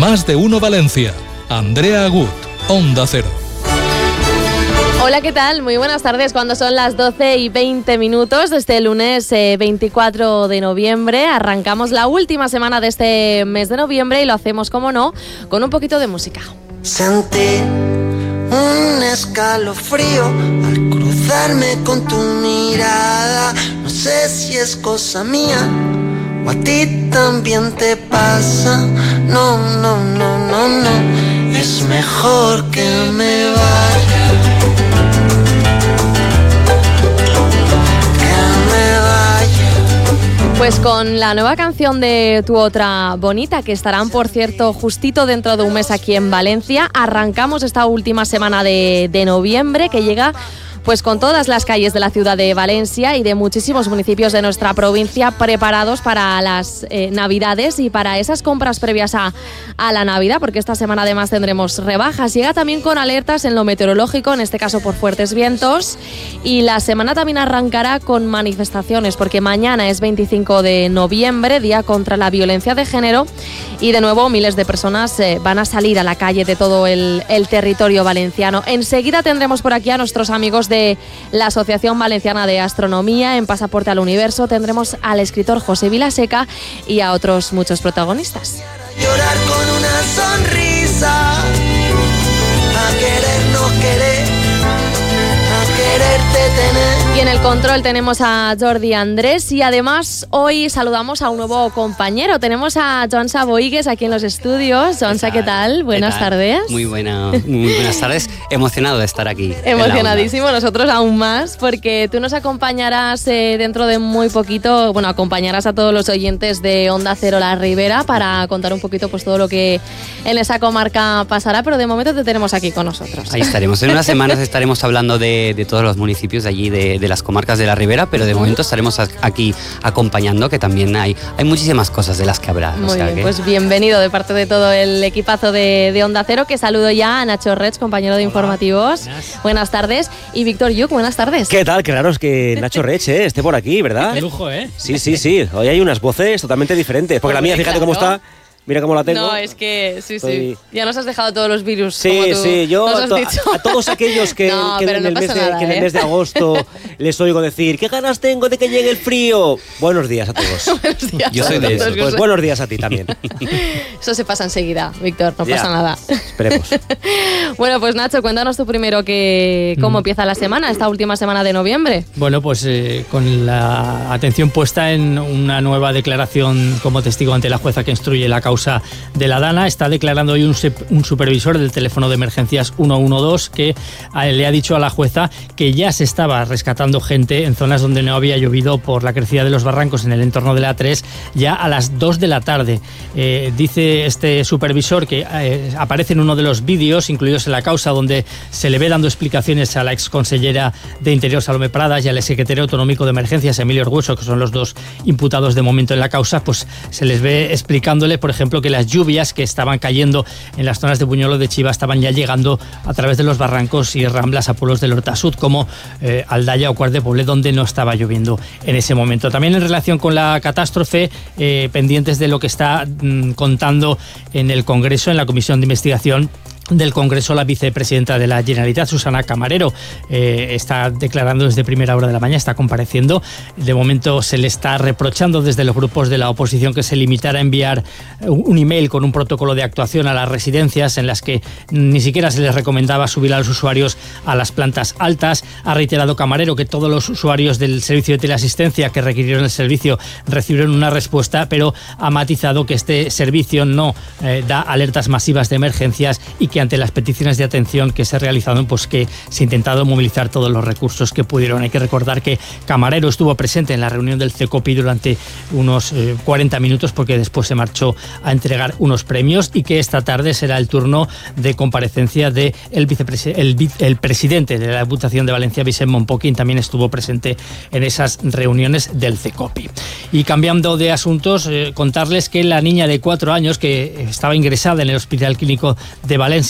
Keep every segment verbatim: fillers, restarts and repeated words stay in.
Más de Uno Valencia. Andrea Agut, Onda Cero. Hola, ¿qué tal? Muy buenas tardes. Cuando son las doce y veinte minutos de este lunes eh, veinticuatro de noviembre, arrancamos la última semana de este mes de noviembre y lo hacemos, como no, con un poquito de música. Sentí un escalofrío al cruzarme con tu mirada. No sé si es cosa mía o a ti también te pasa. No, no, no, no, no. Es mejor que me vaya. Pues con la nueva canción de Tu Otra Bonita, que estarán, por cierto, justito dentro de un mes aquí en Valencia, arrancamos esta última semana de, de noviembre, que llega pues con todas las calles de la ciudad de Valencia y de muchísimos municipios de nuestra provincia preparados para las eh, Navidades y para esas compras previas a, a la Navidad, porque esta semana además tendremos rebajas. Llega también con alertas en lo meteorológico, en este caso por fuertes vientos, y la semana también arrancará con manifestaciones, porque mañana es veinticinco de noviembre, Día contra la Violencia de Género, y de nuevo miles de personas eh, van a salir a la calle de todo el, el territorio valenciano. Enseguida tendremos por aquí a nuestros amigos de la Asociación Valenciana de Astronomía. En Pasaporte al Universo tendremos al escritor José Vilaseca y a otros muchos protagonistas. Llorar con una sonrisa, a querer no querer, a quererte tener. Y en el control tenemos a Jordi Andrés y además hoy saludamos a un nuevo compañero. Tenemos a Joansa Boigues aquí en los estudios. Joansa, ¿qué tal? ¿Qué tal? Buenas ¿Qué tal? tardes. Muy, buena, muy buenas tardes. Emocionado de estar aquí. Emocionadísimo, nosotros aún más, porque tú nos acompañarás eh, dentro de muy poquito, bueno, acompañarás a todos los oyentes de Onda Cero La Ribera para contar un poquito pues todo lo que en esa comarca pasará, pero de momento te tenemos aquí con nosotros. Ahí estaremos. En unas semanas estaremos hablando de, de todos los municipios de allí, de, de las comarcas de la Ribera, pero de momento estaremos aquí acompañando, que también hay, hay muchísimas cosas de las que hablar. Muy o sea bien, que... pues bienvenido de parte de todo el equipazo de, de Onda Cero, que saludo ya a Nacho Rech, compañero de Hola, Informativos. buenas. Buenas tardes. Y Víctor Yuk, buenas tardes. ¿Qué tal? Qué raro es que Nacho Rech eh, esté por aquí, ¿verdad? Qué lujo, ¿eh? Sí, sí, sí. Hoy hay unas voces totalmente diferentes. Porque la mía, fíjate cómo está. Mira cómo la tengo. No, es que sí, Estoy... sí. Ya nos has dejado todos los virus. Sí, como tú sí, yo nos a, has to- dicho. a todos aquellos que, No, que, pero en, no el mes pasa de, nada, que en el ¿eh? mes de agosto les oigo decir ¿qué ganas tengo de que llegue el frío? Buenos días a todos. Buenos días. Yo soy de esos. Pues buenos días a ti también. Eso se pasa enseguida, Víctor, no Ya, pasa nada. Esperemos. Bueno, pues Nacho, cuéntanos tú primero que cómo empieza la semana, esta última semana de noviembre. Bueno, pues eh, con la atención puesta en una nueva declaración como testigo ante la jueza que instruye la causa de la Dana, está declarando hoy un, un supervisor del teléfono de emergencias ciento doce que eh, le ha dicho a la jueza que ya se estaba rescatando gente en zonas donde no había llovido por la crecida de los barrancos en el entorno de la A tres ya a las dos de la tarde. Eh, dice este supervisor que eh, aparece en uno de los vídeos incluidos en la causa donde se le ve dando explicaciones a la exconsellera de Interior Salomé Pradas y al secretario autonómico de emergencias Emilio Orguso, que son los dos imputados de momento en la causa, pues se les ve explicándole, por ejemplo, que las lluvias que estaban cayendo en las zonas de Buñuelo de Chiva estaban ya llegando a través de los barrancos y ramblas a pueblos del Hortasud como eh, Aldaya o Quart de Poblet, donde no estaba lloviendo en ese momento. También en relación con la catástrofe, eh, pendientes de lo que está mm, contando en el Congreso, en la Comisión de Investigación del Congreso, la vicepresidenta de la Generalitat, Susana Camarero, eh, está declarando desde primera hora de la mañana, está compareciendo. De momento se le está reprochando desde los grupos de la oposición que se limitara a enviar un email con un protocolo de actuación a las residencias en las que ni siquiera se les recomendaba subir a los usuarios a las plantas altas. Ha reiterado Camarero que todos los usuarios del servicio de teleasistencia que requirieron el servicio recibieron una respuesta, pero ha matizado que este servicio no eh, da alertas masivas de emergencias y que ante las peticiones de atención que se realizaron, pues que se ha intentado movilizar todos los recursos que pudieron. Hay que recordar que Camarero estuvo presente en la reunión del CECOPI durante unos eh, cuarenta minutos, porque después se marchó a entregar unos premios, y que esta tarde será el turno de comparecencia del de vicepres- el, el presidente de la Diputación de Valencia, Vicent Monpó, quien también estuvo presente en esas reuniones del CECOPI. Y cambiando de asuntos, eh, contarles que la niña de cuatro años que estaba ingresada en el Hospital Clínico de Valencia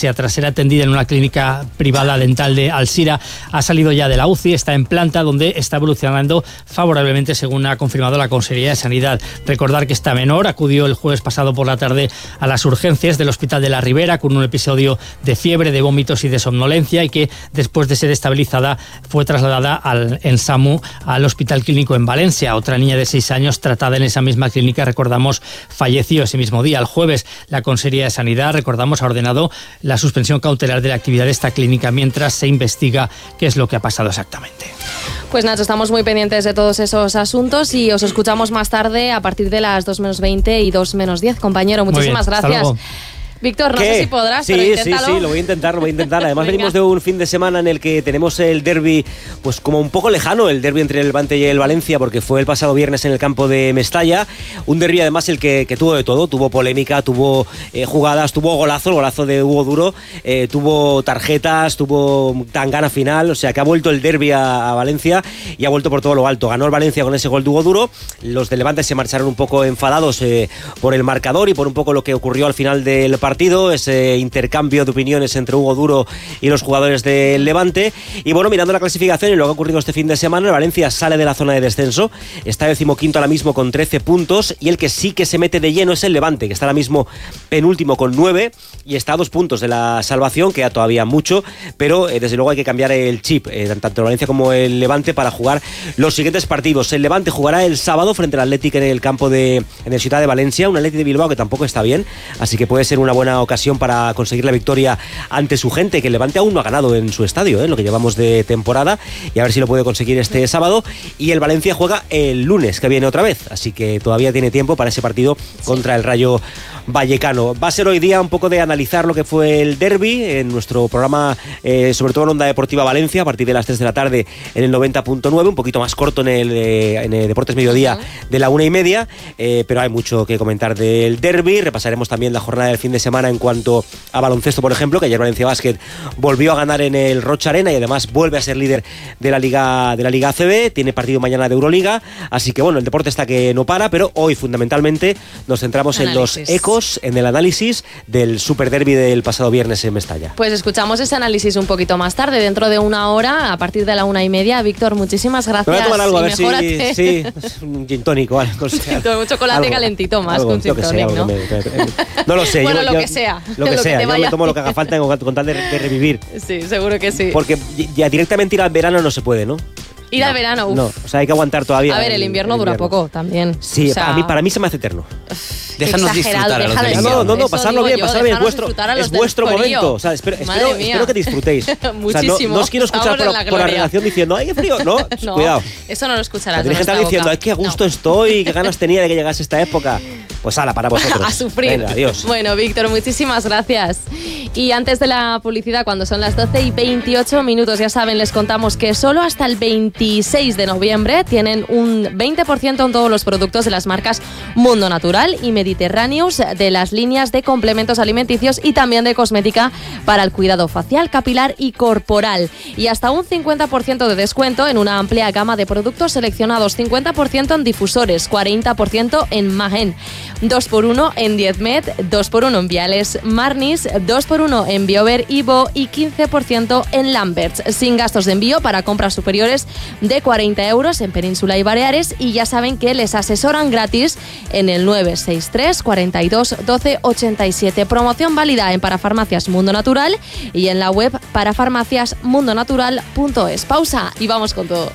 Valencia. Tras ser atendida en una clínica privada dental de Alzira, ha salido ya de la U C I, está en planta donde está evolucionando favorablemente, según ha confirmado la Consejería de Sanidad. Recordar que esta menor acudió el jueves pasado por la tarde a las urgencias del Hospital de la Ribera con un episodio de fiebre, de vómitos y de somnolencia, y que después de ser estabilizada fue trasladada al, en SAMU al Hospital Clínico en Valencia. Otra niña de seis años tratada en esa misma clínica, recordamos, falleció ese mismo día. El jueves la Consejería de Sanidad, recordamos, ha ordenado la suspensión cautelar de la actividad de esta clínica mientras se investiga qué es lo que ha pasado exactamente. Pues Nacho, estamos muy pendientes de todos esos asuntos y os escuchamos más tarde a partir de las dos menos veinte y dos menos diez, compañero. Muchísimas bien, gracias. Víctor, no ¿Qué? sé si podrás, sí, pero inténtalo. Sí, sí, lo voy a intentar, lo voy a intentar. Además venimos de un fin de semana en el que tenemos el derbi, pues como un poco lejano, el derbi entre el Levante y el Valencia, porque fue el pasado viernes en el campo de Mestalla. Un derbi además el que, que tuvo de todo, tuvo polémica, tuvo eh, jugadas, tuvo golazo, el golazo de Hugo Duro, eh, tuvo tarjetas, tuvo tangana final, o sea que ha vuelto el derbi a, a Valencia y ha vuelto por todo lo alto. Ganó el Valencia con ese gol de Hugo Duro, los de Levante se marcharon un poco enfadados eh, por el marcador y por un poco lo que ocurrió al final del partido, ese intercambio de opiniones entre Hugo Duro y los jugadores del Levante. Y bueno, mirando la clasificación y lo que ha ocurrido este fin de semana, el Valencia sale de la zona de descenso, está decimoquinto ahora mismo con trece puntos, y el que sí que se mete de lleno es el Levante, que está ahora mismo penúltimo con nueve y está a dos puntos de la salvación, queda todavía mucho, pero eh, desde luego hay que cambiar el chip, eh, tanto el Valencia como el Levante, para jugar los siguientes partidos. El Levante jugará el sábado frente al Athletic en el campo de en el Ciutat de Valencia, un Athletic de Bilbao que tampoco está bien, así que puede ser una buena ocasión para conseguir la victoria ante su gente, que el Levante aún no ha ganado en su estadio, ¿eh? Lo que llevamos de temporada, y a ver si lo puede conseguir este sábado. Y el Valencia juega el lunes que viene otra vez, así que todavía tiene tiempo para ese partido contra el Rayo Vallecano. Va a ser hoy día un poco de analizar lo que fue el derbi en nuestro programa, eh, sobre todo en Onda Deportiva Valencia, a partir de las tres de la tarde en el noventa punto nueve, un poquito más corto en el, eh, en el Deportes Mediodía de la una y media, eh, pero hay mucho que comentar del derbi. Repasaremos también la jornada del fin de semana en cuanto a baloncesto, por ejemplo, que ayer Valencia Basket volvió a ganar en el Rocha Arena y además vuelve a ser líder de la Liga de la Liga A C B, tiene partido mañana de Euroliga, así que bueno, el deporte está que no para, pero hoy fundamentalmente nos centramos análisis. en los ecos, en el análisis del Super Derby del pasado viernes en Mestalla. Pues escuchamos ese análisis un poquito más tarde, dentro de una hora, a partir de la una y media. Víctor, muchísimas gracias. Me voy a tomar algo, a ver mejórate. si, sí, un gin tónico, ¿vale? Un, un chocolate algo, calentito más, algo, con gin tónico, ¿no? Me, me, no lo sé. Bueno, yo, lo yo, que sea. Lo que lo sea, que yo me tomo lo que haga falta con tal de, de revivir. Sí, seguro que sí. Porque ya directamente ir al verano no se puede, ¿no? Ir no, al verano, uff. No, o sea, hay que aguantar todavía. A ver, el invierno, el invierno. dura poco también. Sí, o sea, a mí, para mí se me hace eterno. Déjanos disfrutar a los de No, no, no, pasarlo bien, pasarlo bien. Es vuestro, es vuestro momento. O sea, espero, espero, espero que disfrutéis. Muchísimo. O sea, no, no os quiero escuchar por, la, por la relación diciendo, ¡ay, qué frío! No, no, cuidado. Eso no lo escucharás. Tenéis que estar diciendo, ¡ay, qué a gusto no. estoy! ¡Qué ganas tenía de que llegase esta época! Pues ala, para vosotros. A sufrir. Venga, adiós. Bueno, Víctor, muchísimas gracias. Y antes de la publicidad, cuando son las doce y veintiocho minutos, ya saben, les contamos que solo hasta el veintiséis de noviembre tienen un veinte por ciento en todos los productos de las marcas Mundo Natural y Mediterráneos, de las líneas de complementos alimenticios y también de cosmética para el cuidado facial, capilar y corporal. Y hasta un cincuenta por ciento de descuento en una amplia gama de productos seleccionados, cincuenta por ciento en difusores, cuarenta por ciento en Magen, dos por uno en Diezmed, dos por uno en Viales Marnis, dos por uno en Biover Ivo y quince por ciento en Lamberts, sin gastos de envío para compras superiores de cuarenta euros en Península y Baleares. Y ya saben que les asesoran gratis en el nueve seis tres, cuarenta y dos, doce, ochenta y siete. Promoción válida en Parafarmacias Mundo Natural y en la web parafarmacias mundo natural punto es. Pausa y vamos con todo.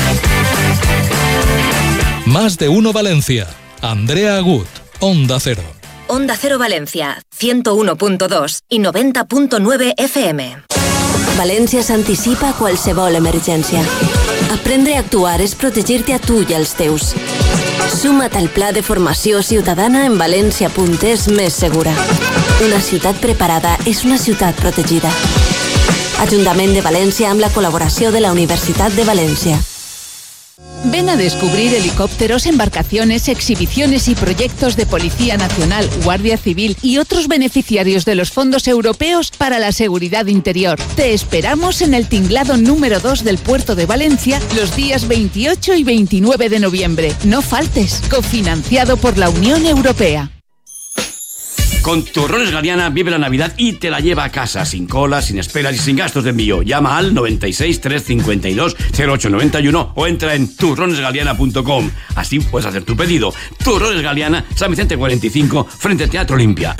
Más de uno Valencia. Andrea Agut, Onda Cero. Onda Cero Valencia, ciento uno punto dos i noventa punto nueve F M. València s'anticipa a qualsevol emergència. Aprendre a actuar és protegir-te a tu i als teus. Suma't al pla de formació ciutadana en valència punt es més segura. Una ciutat preparada és una ciutat protegida. Ajuntament de València amb la col·laboració de la Universitat de València. Ven a descubrir helicópteros, embarcaciones, exhibiciones y proyectos de Policía Nacional, Guardia Civil y otros beneficiarios de los fondos europeos para la seguridad interior. Te esperamos en el tinglado número dos del Puerto de Valencia los días veintiocho y veintinueve de noviembre. No faltes, cofinanciado por la Unión Europea. Con Turrones Galiana vive la Navidad y te la lleva a casa, sin colas, sin esperas y sin gastos de envío. Llama al noventa y seis, trescientos cincuenta y dos, cero ocho noventa y uno o entra en turrones galiana punto com. Así puedes hacer tu pedido. Turrones Galiana, San Vicente cuarenta y cinco, frente al Teatro Olimpia.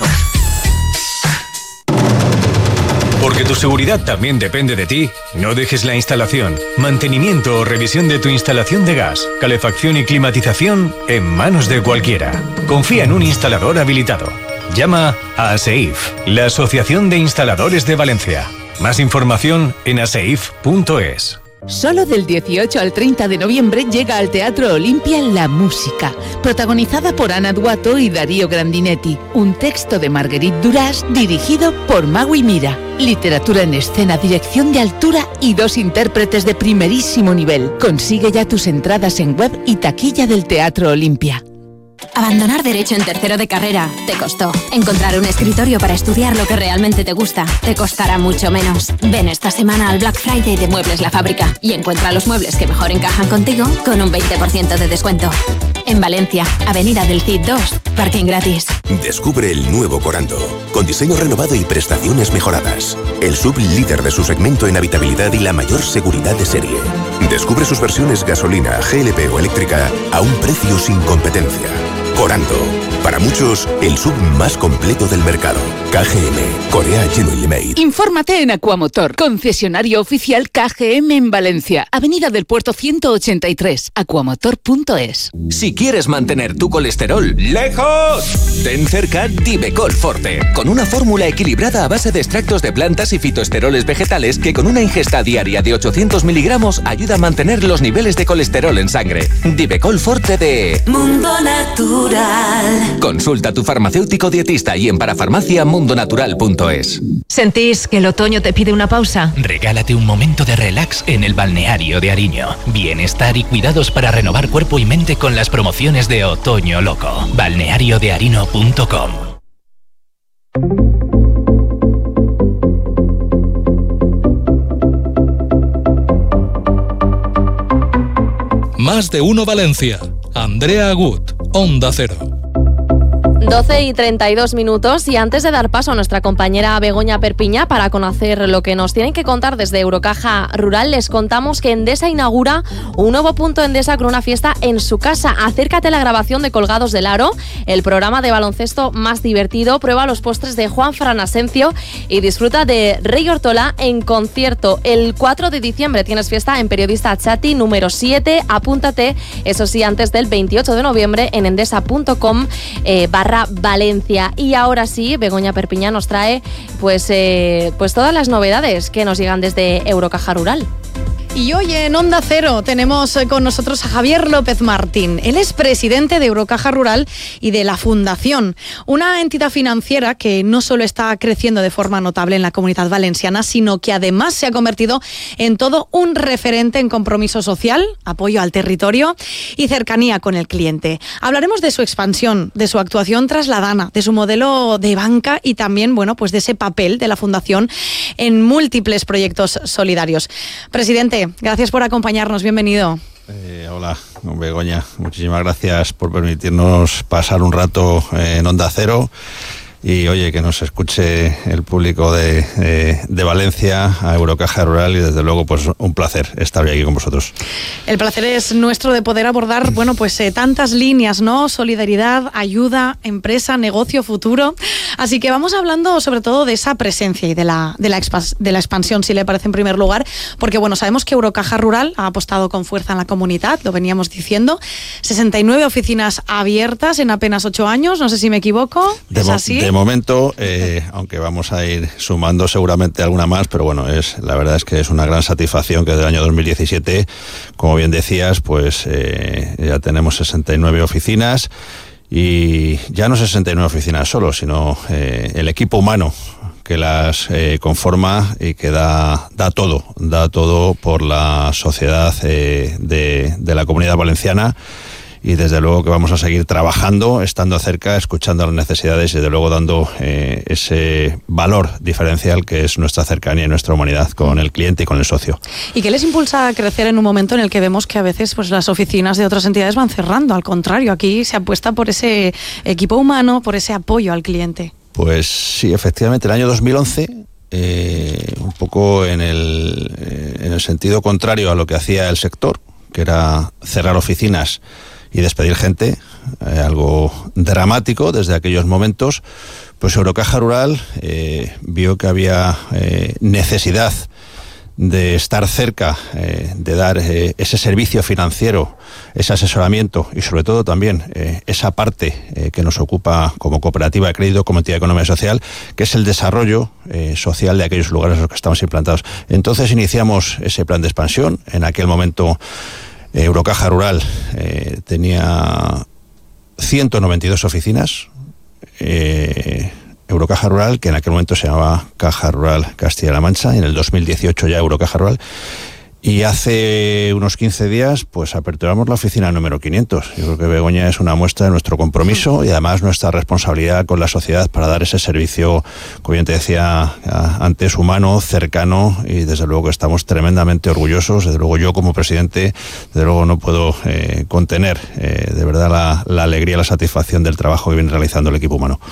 Porque tu seguridad también depende de ti, no dejes la instalación, mantenimiento o revisión de tu instalación de gas, calefacción y climatización en manos de cualquiera. Confía en un instalador habilitado. Llama a ASEIF, la Asociación de Instaladores de Valencia. Más información en aseif punto es. Solo del dieciocho al treinta de noviembre llega al Teatro Olimpia La Música, protagonizada por Ana Duato y Darío Grandinetti. Un texto de Marguerite Duras dirigido por Magui Mira. Literatura en escena, dirección de altura y dos intérpretes de primerísimo nivel. Consigue ya tus entradas en web y taquilla del Teatro Olimpia. Abandonar Derecho en tercero de carrera te costó. Encontrar un escritorio para estudiar lo que realmente te gusta te costará mucho menos. Ven esta semana al Black Friday de Muebles La Fábrica y encuentra los muebles que mejor encajan contigo con un veinte por ciento de descuento. En Valencia, Avenida del Cid dos, parking gratis. Descubre el nuevo Corando, con diseño renovado y prestaciones mejoradas. El sub líder de su segmento en habitabilidad y la mayor seguridad de serie. Descubre sus versiones gasolina, G L P o eléctrica a un precio sin competencia. Corando, para muchos, el sub más completo del mercado. K G M, Korea Genuinely Made. Infórmate en Aquamotor, concesionario oficial K G M en Valencia, Avenida del Puerto ciento ochenta y tres, aquamotor punto es. Si quieres mantener tu colesterol lejos, ten cerca Divecol Forte, con una fórmula equilibrada a base de extractos de plantas y fitoesteroles vegetales que con una ingesta diaria de ochocientos miligramos ayuda a mantener los niveles de colesterol en sangre. Divecol Forte de Mundo Natural. Consulta a tu farmacéutico dietista y en parafarmacia mundo natural punto es. ¿Sentís que el otoño te pide una pausa? Regálate un momento de relax en el Balneario de Ariño. Bienestar y cuidados para renovar cuerpo y mente con las promociones de Otoño Loco. balneario de arino punto com. Más de uno Valencia. Andrea Agut, Onda Cero. doce y treinta y dos minutos y antes de dar paso a nuestra compañera Begoña Perpiñá para conocer lo que nos tienen que contar desde Eurocaja Rural, les contamos que Endesa inaugura un nuevo punto Endesa con una fiesta en su casa. Acércate a la grabación de Colgados del Aro, el programa de baloncesto más divertido. Prueba los postres de Juan Fran Asencio y disfruta de Rey Hortola en concierto. El cuatro de diciembre tienes fiesta en Periodista Chati número siete. Apúntate, eso sí, antes del veintiocho de noviembre en endesa punto com eh, barra Valencia. Y ahora sí, Begoña Perpiñá nos trae pues, eh, pues todas las novedades que nos llegan desde Eurocaja Rural. Y hoy en Onda Cero tenemos con nosotros a Javier López Martín. Él es presidente de Eurocaja Rural y de la Fundación, una entidad financiera que no solo está creciendo de forma notable en la Comunidad Valenciana, sino que además se ha convertido en todo un referente en compromiso social, apoyo al territorio y cercanía con el cliente. Hablaremos de su expansión, de su actuación tras la DANA, de su modelo de banca y también, bueno, pues de ese papel de la Fundación en múltiples proyectos solidarios. Presidente, gracias por acompañarnos, bienvenido. Eh, hola, Begoña, muchísimas gracias por permitirnos pasar un rato en Onda Cero. Y oye, que nos escuche el público de, de, de Valencia, a Eurocaja Rural, y desde luego pues un placer estar hoy aquí con vosotros. El placer es nuestro de poder abordar, bueno, pues eh, tantas líneas, ¿no? Solidaridad, ayuda, empresa, negocio, futuro. Así que vamos hablando sobre todo de esa presencia y de la, de la, expas, de la expansión, si le parece, en primer lugar, porque bueno, sabemos que Eurocaja Rural ha apostado con fuerza en la comunidad, lo veníamos diciendo, sesenta y nueve oficinas abiertas en apenas ocho años, no sé si me equivoco, de ¿es mo- así? De momento, eh, aunque vamos a ir sumando seguramente alguna más, pero bueno, es la verdad es que es una gran satisfacción que desde el año dos mil diecisiete, como bien decías, pues eh, ya tenemos sesenta y nueve oficinas y ya no sesenta y nueve oficinas solo, sino eh, el equipo humano que las eh, conforma y que da, da todo, da todo por la sociedad eh, de, de la Comunidad Valenciana. Y desde luego que vamos a seguir trabajando, estando cerca, escuchando las necesidades y desde luego dando eh, ese valor diferencial que es nuestra cercanía y nuestra humanidad con el cliente y con el socio. ¿Y qué les impulsa a crecer en un momento en el que vemos que a veces pues, las oficinas de otras entidades van cerrando? Al contrario, aquí se apuesta por ese equipo humano, por ese apoyo al cliente. Pues sí, efectivamente, el año dos mil once, eh, un poco en el, eh, en el sentido contrario a lo que hacía el sector, que era cerrar oficinas y despedir gente, eh, algo dramático desde aquellos momentos, pues Eurocaja Rural eh, vio que había eh, necesidad de estar cerca, eh, de dar eh, ese servicio financiero, ese asesoramiento y sobre todo también eh, esa parte eh, que nos ocupa como cooperativa de crédito, como entidad de economía social, que es el desarrollo eh, social de aquellos lugares en los que estamos implantados. Entonces iniciamos ese plan de expansión. En aquel momento eh, Eurocaja Rural eh, tenía ciento noventa y dos oficinas, eh, Eurocaja Rural, que en aquel momento se llamaba Caja Rural Castilla-La Mancha, y en el dos mil dieciocho ya Eurocaja Rural. Y hace unos quince días, pues aperturamos la oficina número quinientos. Yo creo que Begoña es una muestra de nuestro compromiso y además nuestra responsabilidad con la sociedad para dar ese servicio, como bien te decía antes, humano, cercano, y desde luego que estamos tremendamente orgullosos. Desde luego yo como presidente, desde luego no puedo eh, contener eh, de verdad la, la alegría, la satisfacción del trabajo que viene realizando el equipo humano.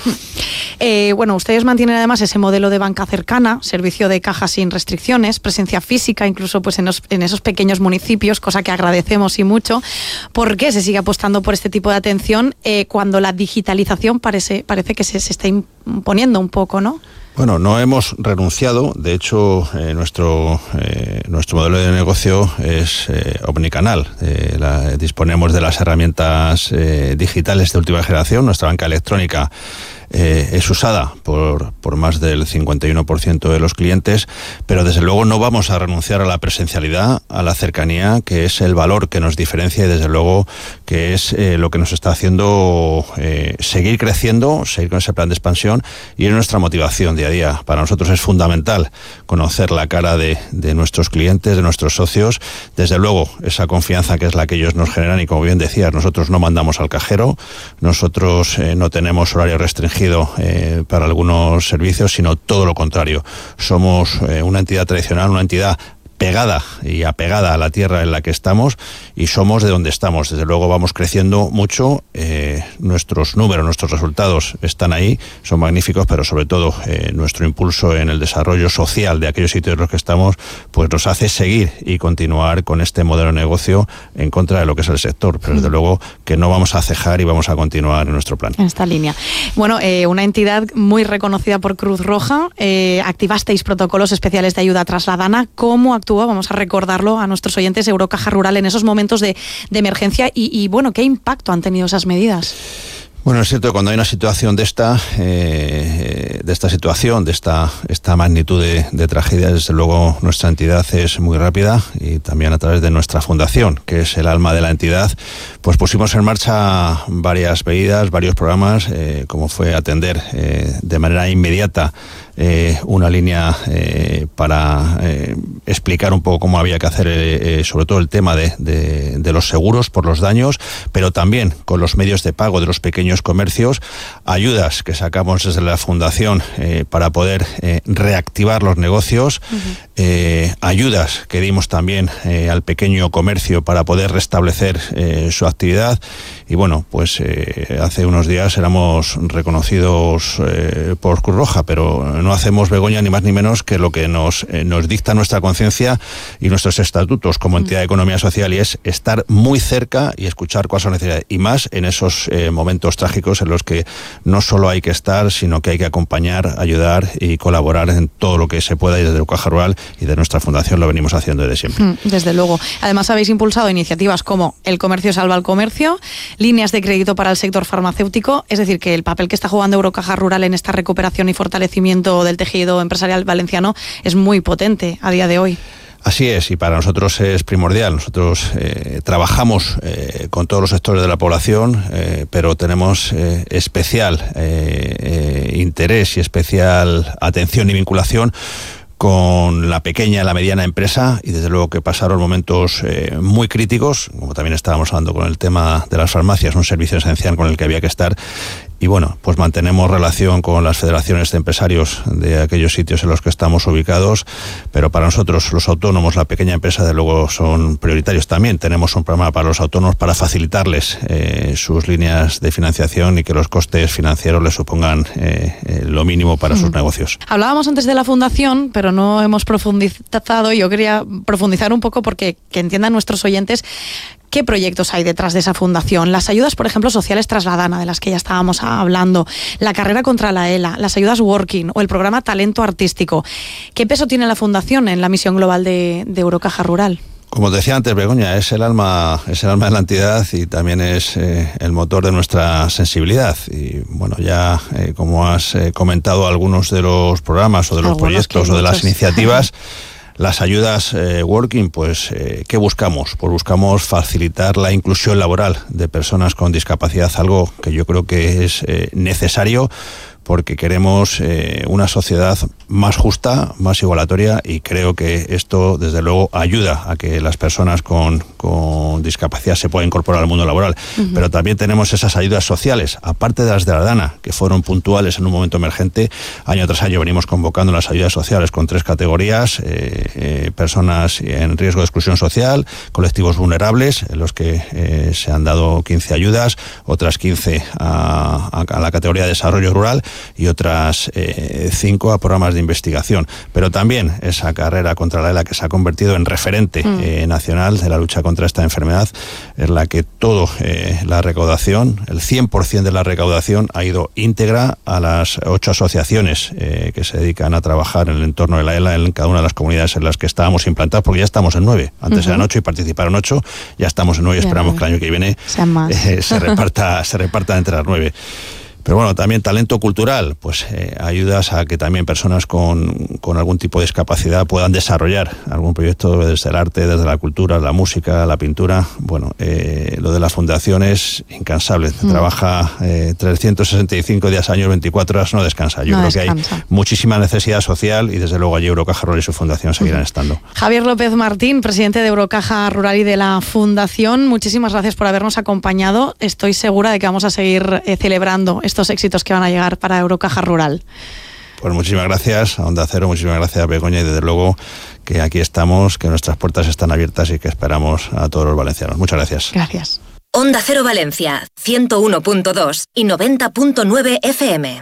Eh, bueno, ustedes mantienen además ese modelo de banca cercana, servicio de caja sin restricciones, presencia física, incluso pues en los en esos pequeños municipios, cosa que agradecemos y mucho. ¿Por qué se sigue apostando por este tipo de atención eh, cuando la digitalización parece, parece que se, se está imponiendo un poco, ¿no? Bueno, no hemos renunciado. De hecho, eh, nuestro eh, nuestro modelo de negocio es eh, omnicanal. Eh, la, disponemos de las herramientas eh, digitales de última generación. Nuestra banca electrónica Eh, es usada por, por más del cincuenta y uno por ciento de los clientes, pero desde luego no vamos a renunciar a la presencialidad, a la cercanía, que es el valor que nos diferencia y desde luego que es eh, lo que nos está haciendo eh, seguir creciendo, seguir con ese plan de expansión, y es nuestra motivación día a día. Para nosotros es fundamental conocer la cara de, de nuestros clientes, de nuestros socios, desde luego esa confianza que es la que ellos nos generan, y como bien decías, nosotros no mandamos al cajero, nosotros eh, no tenemos horario restringido Eh, para algunos servicios, sino todo lo contrario. Somos eh, una entidad tradicional, una entidad pegada y apegada a la tierra en la que estamos, y somos de donde estamos. Desde luego vamos creciendo mucho, eh, nuestros números, nuestros resultados están ahí, son magníficos, pero sobre todo eh, nuestro impulso en el desarrollo social de aquellos sitios en los que estamos, pues nos hace seguir y continuar con este modelo de negocio en contra de lo que es el sector, pero desde luego que no vamos a cejar y vamos a continuar en nuestro plan. En esta línea. Bueno, eh, una entidad muy reconocida por Cruz Roja, eh, activasteis protocolos especiales de ayuda tras la Dana. ¿Cómo actúa? Vamos a recordarlo a nuestros oyentes, Eurocaja Rural en esos momentos de, de emergencia y, y, bueno, ¿qué impacto han tenido esas medidas? Bueno, es cierto que cuando hay una situación de esta, eh, de esta situación, de esta, esta magnitud de, de tragedia, desde luego nuestra entidad es muy rápida, y también a través de nuestra fundación, que es el alma de la entidad, pues pusimos en marcha varias medidas, varios programas, eh, como fue atender eh, de manera inmediata Eh, una línea eh, para eh, explicar un poco cómo había que hacer eh, eh, sobre todo el tema de, de, de los seguros por los daños, pero también con los medios de pago de los pequeños comercios, ayudas que sacamos desde la fundación eh, para poder eh, reactivar los negocios, uh-huh. eh, ayudas que dimos también eh, al pequeño comercio para poder restablecer eh, su actividad. Y bueno, pues eh, hace unos días éramos reconocidos eh, por Cruz Roja, pero no hacemos, Begoña, ni más ni menos que lo que nos, eh, nos dicta nuestra conciencia y nuestros estatutos como entidad de economía social, y es estar muy cerca y escuchar cuáles son las necesidades, y más en esos eh, momentos trágicos en los que no solo hay que estar, sino que hay que acompañar, ayudar y colaborar en todo lo que se pueda, y desde Eurocaja Rural y de nuestra fundación lo venimos haciendo desde siempre. Desde luego. Además habéis impulsado iniciativas como El Comercio Salva al Comercio, líneas de crédito para el sector farmacéutico, es decir, que el papel que está jugando Eurocaja Rural en esta recuperación y fortalecimiento del tejido empresarial valenciano es muy potente a día de hoy. Así es, y para nosotros es primordial. Nosotros eh, trabajamos eh, con todos los sectores de la población, eh, pero tenemos eh, especial eh, eh, interés y especial atención y vinculación con la pequeña y la mediana empresa, y desde luego que pasaron momentos eh, muy críticos, como también estábamos hablando con el tema de las farmacias, un servicio esencial con el que había que estar. y bueno, pues mantenemos relación con las federaciones de empresarios de aquellos sitios en los que estamos ubicados, pero para nosotros los autónomos, la pequeña empresa, de luego son prioritarios. También tenemos un programa para los autónomos para facilitarles eh, sus líneas de financiación y que los costes financieros les supongan eh, eh, lo mínimo para mm. sus negocios. Hablábamos antes de la fundación, pero no hemos profundizado. Yo quería profundizar un poco porque que entiendan nuestros oyentes qué proyectos hay detrás de esa fundación. Las ayudas, por ejemplo, sociales tras la Dana, de las que ya estábamos hablando, la carrera contra la ELA, las ayudas Working o el programa Talento Artístico. ¿Qué peso tiene la fundación en la misión global de, de Eurocaja Rural? Como te decía antes, Begoña, es el alma, es el alma de la entidad y también es eh, el motor de nuestra sensibilidad. Y bueno, ya eh, como has eh, comentado algunos de los programas o de los algunos proyectos o de las iniciativas, las ayudas eh, Working, pues, eh, ¿qué buscamos? Pues buscamos facilitar la inclusión laboral de personas con discapacidad, algo que yo creo que es eh, necesario, porque queremos eh, una sociedad más justa, más igualatoria, y creo que esto, desde luego, ayuda a que las personas con, con discapacidad se puedan incorporar al mundo laboral. Uh-huh. Pero también tenemos esas ayudas sociales, aparte de las de la Dana, que fueron puntuales en un momento emergente. Año tras año venimos convocando las ayudas sociales con tres categorías: eh, eh, personas en riesgo de exclusión social, colectivos vulnerables, en los que eh, se han dado quince ayudas, otras quince a, a, a la categoría de desarrollo rural, y otras eh, cinco a programas de investigación. Pero también esa carrera contra la ELA, que se ha convertido en referente mm. eh, nacional de la lucha contra esta enfermedad, es la que todo eh, la recaudación, el cien por ciento de la recaudación ha ido íntegra a las ocho asociaciones eh, que se dedican a trabajar en el entorno de la ELA en cada una de las comunidades en las que estábamos implantados, porque ya estamos en nueve. Antes uh-huh. eran ocho y participaron ocho, ya estamos en nueve y esperamos que el año que viene eh, se reparta, se reparta entre las nueve. Pero bueno, también talento cultural, pues eh, ayudas a que también personas con, con algún tipo de discapacidad puedan desarrollar algún proyecto desde el arte, desde la cultura, la música, la pintura. Bueno, eh, lo de la fundación es incansable. Mm. Trabaja eh, trescientos sesenta y cinco días al año, veinticuatro horas, no descansa. Yo no creo descansa. que hay muchísima necesidad social y desde luego allí Eurocaja Rural y su fundación seguirán mm. estando. Javier López Martín, presidente de Eurocaja Rural y de la fundación, muchísimas gracias por habernos acompañado. Estoy segura de que vamos a seguir eh, celebrando estos éxitos que van a llegar para Eurocaja Rural. Pues muchísimas gracias a Onda Cero, muchísimas gracias a Begoña, y desde luego que aquí estamos, que nuestras puertas están abiertas y que esperamos a todos los valencianos. Muchas gracias. Gracias. Onda Cero Valencia, ciento uno punto dos y noventa punto nueve F M.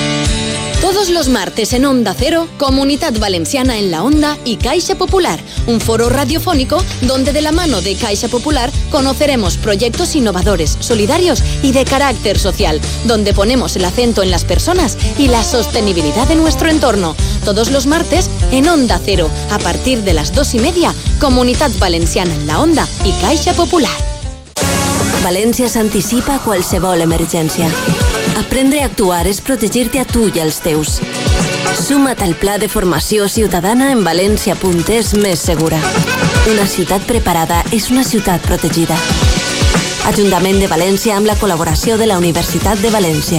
Todos los martes en Onda Cero, Comunidad Valenciana en la Onda y Caixa Popular, un foro radiofónico donde de la mano de Caixa Popular conoceremos proyectos innovadores, solidarios y de carácter social, donde ponemos el acento en las personas y la sostenibilidad de nuestro entorno. Todos los martes en Onda Cero, a partir de las dos y media, Comunidad Valenciana en la Onda y Caixa Popular. València s'anticipa a qualsevol emergència. Aprendre a actuar és protegir-te a tu i als teus. Suma't al Pla de Formació Ciutadana en valència punt es més segura. Una ciutat preparada és una ciutat protegida. Ajuntament de València amb la col·laboració de la Universitat de València.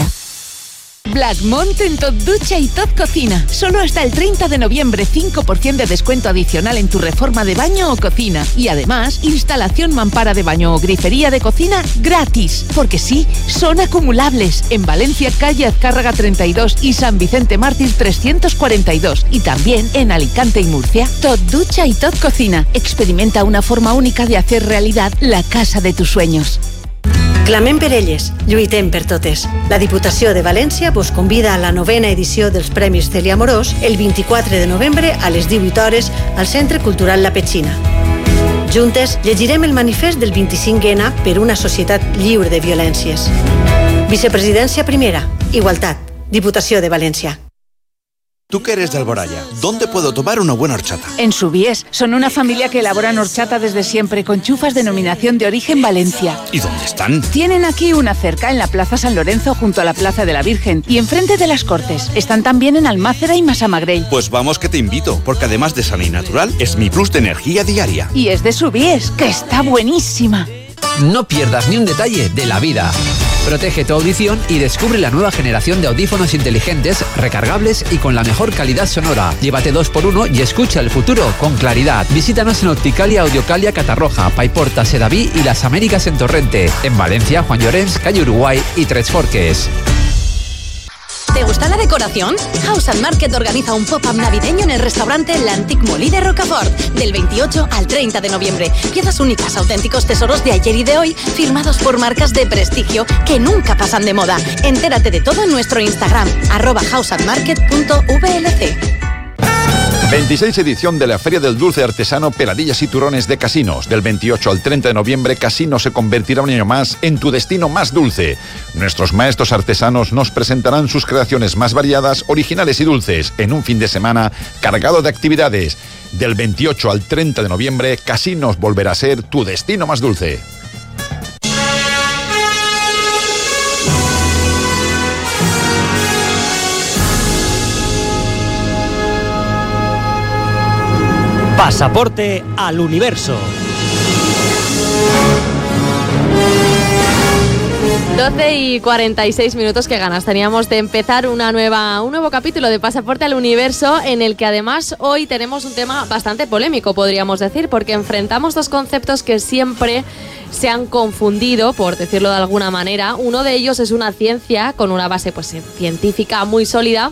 Blackmont en Tot Ducha y Tot Cocina. Solo hasta el treinta de noviembre, cinco por ciento de descuento adicional en tu reforma de baño o cocina. Y además, instalación mampara de baño o grifería de cocina gratis. Porque sí, son acumulables. En Valencia, calle Azcárraga treinta y dos y San Vicente Mártir trescientos cuarenta y dos. Y también en Alicante y Murcia. Tot Ducha y Tot Cocina. Experimenta una forma única de hacer realidad la casa de tus sueños. Clamem per elles, lluitem per totes. La Diputació de València vos convida a la novena edició dels Premis Celia Amorós el vint-i-quatre de novembre a les divuit hores al Centre Cultural La Petxina. Juntes llegirem el manifest del vint-i-cinc ena per una societat lliure de violències. Vicepresidència primera, igualtat, Diputació de València. Tú que eres de Alboraya, ¿dónde puedo tomar una buena horchata? En Subies. Son una familia que elaboran horchata desde siempre con chufas denominación de origen Valencia. ¿Y dónde están? Tienen aquí una cerca en la Plaza San Lorenzo junto a la Plaza de la Virgen y enfrente de las Cortes. Están también en Almácera y Massamagrell. Pues vamos que te invito, porque además de sana y natural, es mi plus de energía diaria. Y es de Subies, que está buenísima. No pierdas ni un detalle de la vida. Protege tu audición y descubre la nueva generación de audífonos inteligentes, recargables y con la mejor calidad sonora. Llévate dos por uno y escucha el futuro con claridad. Visítanos en Opticalia Audiocalia Catarroja, Paiporta, Sedaví y Las Américas en Torrente. En Valencia, Juan Llorens, calle Uruguay y Tres Forques. ¿Te gusta la decoración? House and Market organiza un pop-up navideño en el restaurante L'Antic Molí de Rocafort, del veintiocho al treinta de noviembre. Piezas únicas, auténticos tesoros de ayer y de hoy, firmados por marcas de prestigio que nunca pasan de moda. Entérate de todo en nuestro Instagram, arroba house and market punto v l c. veintiséis edición de la Feria del Dulce Artesano Peladillas y Turrones de Casinos. Del veintiocho al treinta de noviembre, Casinos se convertirá un año más en tu destino más dulce. Nuestros maestros artesanos nos presentarán sus creaciones más variadas, originales y dulces, en un fin de semana cargado de actividades. Del veintiocho al treinta de noviembre, Casinos volverá a ser tu destino más dulce. Pasaporte al universo. doce y cuarenta y seis minutos, qué ganas teníamos de empezar una nueva, un nuevo capítulo de Pasaporte al Universo, en el que además hoy tenemos un tema bastante polémico, podríamos decir, porque enfrentamos dos conceptos que siempre se han confundido, por decirlo de alguna manera. Uno de ellos es una ciencia con una base pues científica muy sólida,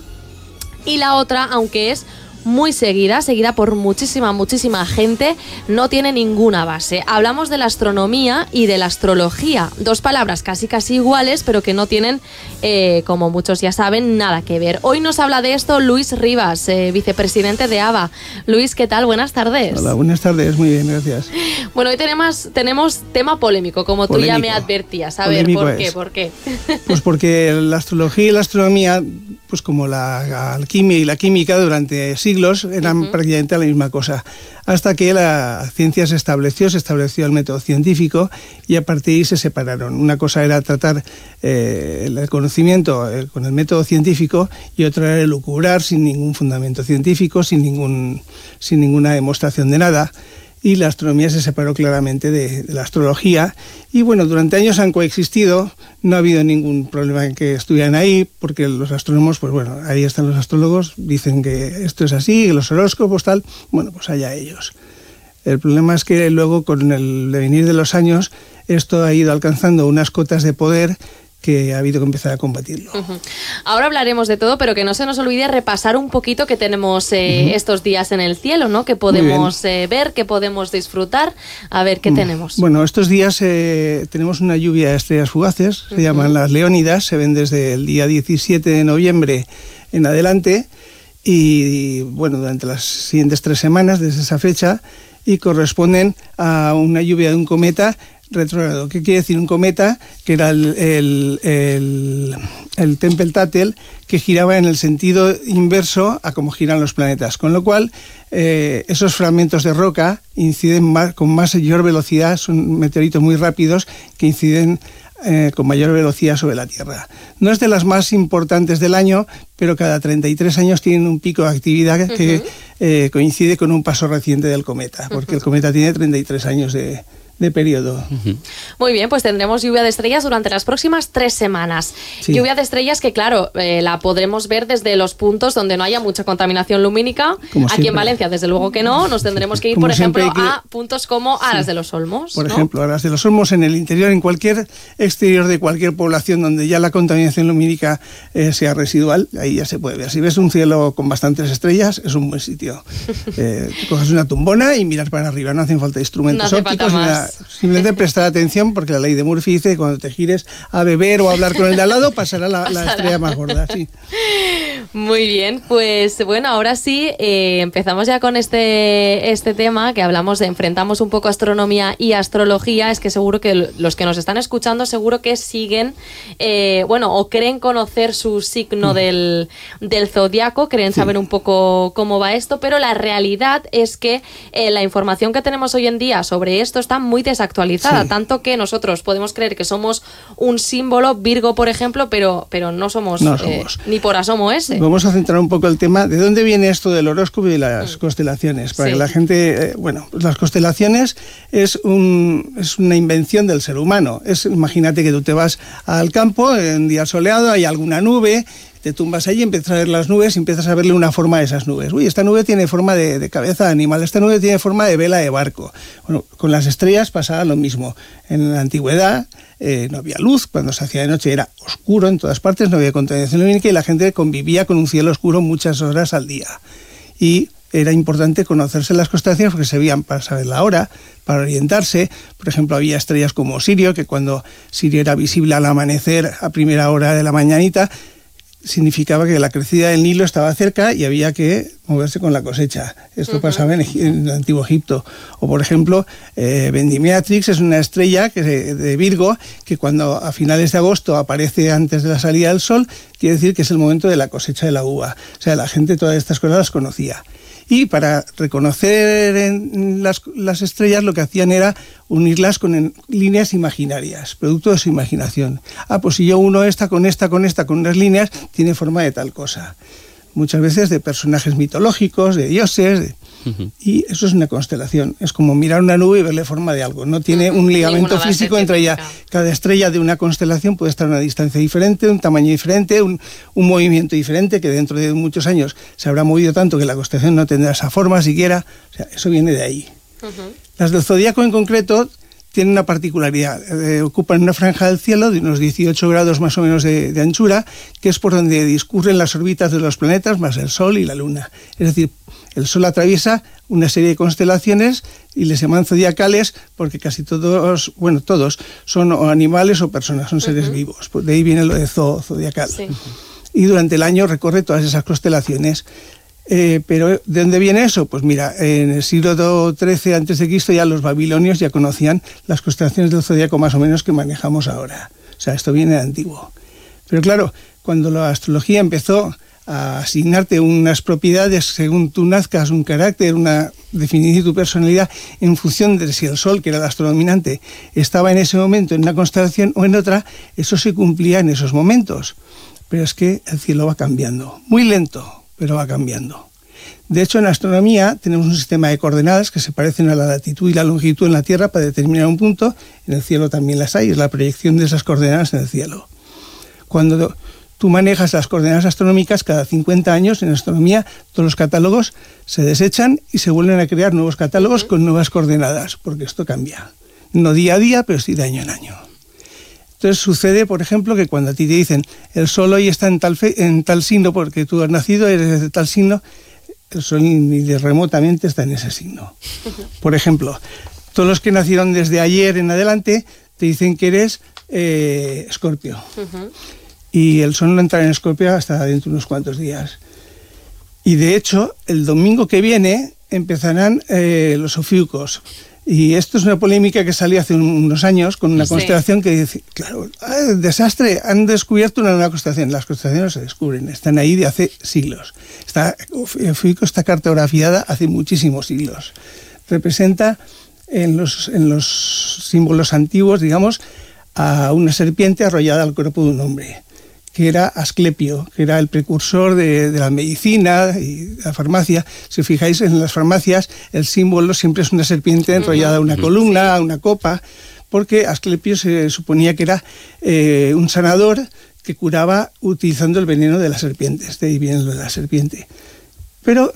y la otra, aunque es muy seguida, seguida por muchísima, muchísima gente, no tiene ninguna base. Hablamos de la astronomía y de la astrología, dos palabras casi casi iguales, pero que no tienen, eh, como muchos ya saben, nada que ver. Hoy nos habla de esto Luis Rivas, eh, vicepresidente de A B A. Luis, ¿qué tal? Buenas tardes. Hola, buenas tardes, muy bien, gracias. Bueno, hoy tenemos, tenemos tema polémico, como polémico. Tú ya me advertías. A ver, ¿por qué? ¿Por qué? Pues porque la astrología y la astronomía, pues como la alquimia y la química durante siglos, eran uh-huh. prácticamente la misma cosa, hasta que la ciencia se estableció, se estableció el método científico, y a partir de ahí se separaron. Una cosa era tratar eh, el conocimiento eh, con el método científico, y otra era elucubrar sin ningún fundamento científico, sin, ningún, sin ninguna demostración de nada. Y la astronomía se separó claramente de, de la astrología, y bueno, durante años han coexistido, no ha habido ningún problema en que estuvieran ahí, porque los astrónomos, pues bueno, ahí están los astrólogos, dicen que esto es así, que los horóscopos tal, bueno, pues allá ellos. El problema es que luego, con el devenir de los años, esto ha ido alcanzando unas cotas de poder que ha habido que empezar a combatirlo. Uh-huh. Ahora hablaremos de todo, pero que no se nos olvide repasar un poquito que tenemos eh, uh-huh. estos días en el cielo, ¿no? Que podemos eh, ver, que podemos disfrutar. A ver, ¿qué uh-huh. tenemos? Bueno, estos días eh, tenemos una lluvia de estrellas fugaces, se uh-huh. llaman las Leónidas, se ven desde el día diecisiete de noviembre en adelante, y, y bueno, durante las siguientes tres semanas desde esa fecha, y corresponden a una lluvia de un cometa retrógrado. ¿Qué quiere decir un cometa? Que era el, el, el, el Tempel-Tatel, que giraba en el sentido inverso a cómo giran los planetas, con lo cual eh, esos fragmentos de roca inciden más, con mayor velocidad, son meteoritos muy rápidos que inciden eh, con mayor velocidad sobre la Tierra. No es de las más importantes del año, pero cada treinta y tres años tienen un pico de actividad que uh-huh. eh, coincide con un paso reciente del cometa, porque uh-huh. el cometa tiene treinta y tres años de de periodo. Uh-huh. Muy bien, pues tendremos lluvia de estrellas durante las próximas tres semanas. Sí. Lluvia de estrellas que, claro, eh, la podremos ver desde los puntos donde no haya mucha contaminación lumínica. Como Aquí siempre. En Valencia, desde luego que no. Nos tendremos que ir, como por ejemplo, que... a puntos como Aras sí. de los Olmos. Por ¿no? ejemplo, Aras de los Olmos, en el interior, en cualquier exterior de cualquier población donde ya la contaminación lumínica eh, sea residual, ahí ya se puede ver. Si ves un cielo con bastantes estrellas, es un buen sitio. eh, coges una tumbona y miras para arriba, no hacen falta instrumentos no hace ópticos falta ni nada. Simplemente prestar atención, porque la ley de Murphy dice que cuando te gires a beber o a hablar con el de al lado, pasará la, la estrella más gorda. Sí. Muy bien, pues bueno, ahora sí, eh, empezamos ya con este, este tema que hablamos de, enfrentamos un poco astronomía y astrología. Es que seguro que los que nos están escuchando seguro que siguen, eh, bueno, o creen conocer su signo mm. del, del zodiaco, creen sí. saber un poco cómo va esto, pero la realidad es que eh, la información que tenemos hoy en día sobre esto está muy desactualizada, sí. tanto que nosotros podemos creer que somos un símbolo, Virgo por ejemplo, pero, pero no somos, no eh, somos ni por asomo ese. Vamos a centrar un poco el tema de dónde viene esto del horóscopo y las mm. constelaciones, para sí. que la gente, eh, bueno, pues las constelaciones es, un, es una invención del ser humano. Es, imagínate que tú te vas al campo en un día soleado, hay alguna nube, te tumbas allí, empiezas a ver las nubes y empiezas a verle una forma a esas nubes. Uy, esta nube tiene forma de, de cabeza de animal, esta nube tiene forma de vela de barco. Bueno, con las estrellas pasaba lo mismo. En la antigüedad eh, no había luz, cuando se hacía de noche era oscuro en todas partes, no había contaminación lumínica y la gente convivía con un cielo oscuro muchas horas al día. Y era importante conocerse las constelaciones porque servían para saber la hora, para orientarse. Por ejemplo, había estrellas como Sirio, que cuando Sirio era visible al amanecer a primera hora de la mañanita, significaba que la crecida del Nilo estaba cerca y había que moverse con la cosecha. Esto uh-huh. pasaba en, en el Antiguo Egipto. O, por ejemplo, eh, Vendimeatrix es una estrella que, de Virgo que cuando a finales de agosto aparece antes de la salida del sol, quiere decir que es el momento de la cosecha de la uva. O sea, la gente todas estas cosas las conocía. Y para reconocer en las, las estrellas lo que hacían era unirlas con en, líneas imaginarias, producto de su imaginación. Ah, pues si yo uno esta con esta, con esta, con unas líneas, tiene forma de tal cosa. Muchas veces de personajes mitológicos, de dioses, de... Uh-huh. Y eso es una constelación. Es como mirar una nube y verle forma de algo. No tiene un ligamento físico entre ella. Cada estrella de una constelación puede estar a una distancia diferente, un tamaño diferente, un, un movimiento diferente, que dentro de muchos años se habrá movido tanto que la constelación no tendrá esa forma siquiera. O sea, eso viene de ahí. Uh-huh. Las del zodíaco en concreto tienen una particularidad. Eh, ocupan una franja del cielo de unos dieciocho grados más o menos de, de anchura, que es por donde discurren las órbitas de los planetas, más el Sol y la Luna. Es decir, el Sol atraviesa una serie de constelaciones y les llaman zodiacales porque casi todos, bueno, todos son o animales o personas, son seres uh-huh. vivos. De ahí viene lo de zoo, zodiacal. Sí. Y durante el año recorre todas esas constelaciones. Eh, pero ¿de dónde viene eso? Pues mira, en el siglo trece antes de Cristo ya los babilonios ya conocían las constelaciones del zodiaco más o menos que manejamos ahora. O sea, esto viene de antiguo. Pero claro, cuando la astrología empezó a asignarte unas propiedades según tú nazcas, un carácter, una definición de tu personalidad en función de si el Sol, que era el astro dominante, estaba en ese momento en una constelación o en otra, eso se cumplía en esos momentos. Pero es que el cielo va cambiando, muy lento, pero va cambiando. De hecho, en astronomía tenemos un sistema de coordenadas que se parecen a la latitud y la longitud en la Tierra para determinar un punto. En el cielo también las hay, es la proyección de esas coordenadas en el cielo. Cuando tú manejas las coordenadas astronómicas, cada cincuenta años en astronomía todos los catálogos se desechan y se vuelven a crear nuevos catálogos uh-huh. con nuevas coordenadas, porque esto cambia. No día a día, pero sí de año en año. Entonces sucede, por ejemplo, que cuando a ti te dicen el Sol hoy está en tal, fe, en tal signo porque tú has nacido, eres de tal signo, el Sol ni de remotamente está en ese signo. Por ejemplo, todos los que nacieron desde ayer en adelante te dicen que eres eh, Escorpio. Uh-huh. Y el Sol no entra en Escorpio hasta dentro de unos cuantos días. Y de hecho, el domingo que viene empezarán eh, los ofiucos. Y esto es una polémica que salió hace unos años con una sí. constelación que dice, claro, desastre, han descubierto una nueva constelación. Las constelaciones se descubren, están ahí de hace siglos. Está, Ofiuco está cartografiada hace muchísimos siglos. Representa en los, en los símbolos antiguos, digamos, a una serpiente arrollada al cuerpo de un hombre, que era Asclepio, que era el precursor de, de la medicina y de la farmacia. Si os fijáis en las farmacias, el símbolo siempre es una serpiente enrollada a una columna, a una copa, porque Asclepio se suponía que era eh, un sanador que curaba utilizando el veneno de las serpientes, de ahí viene lo de la serpiente. Pero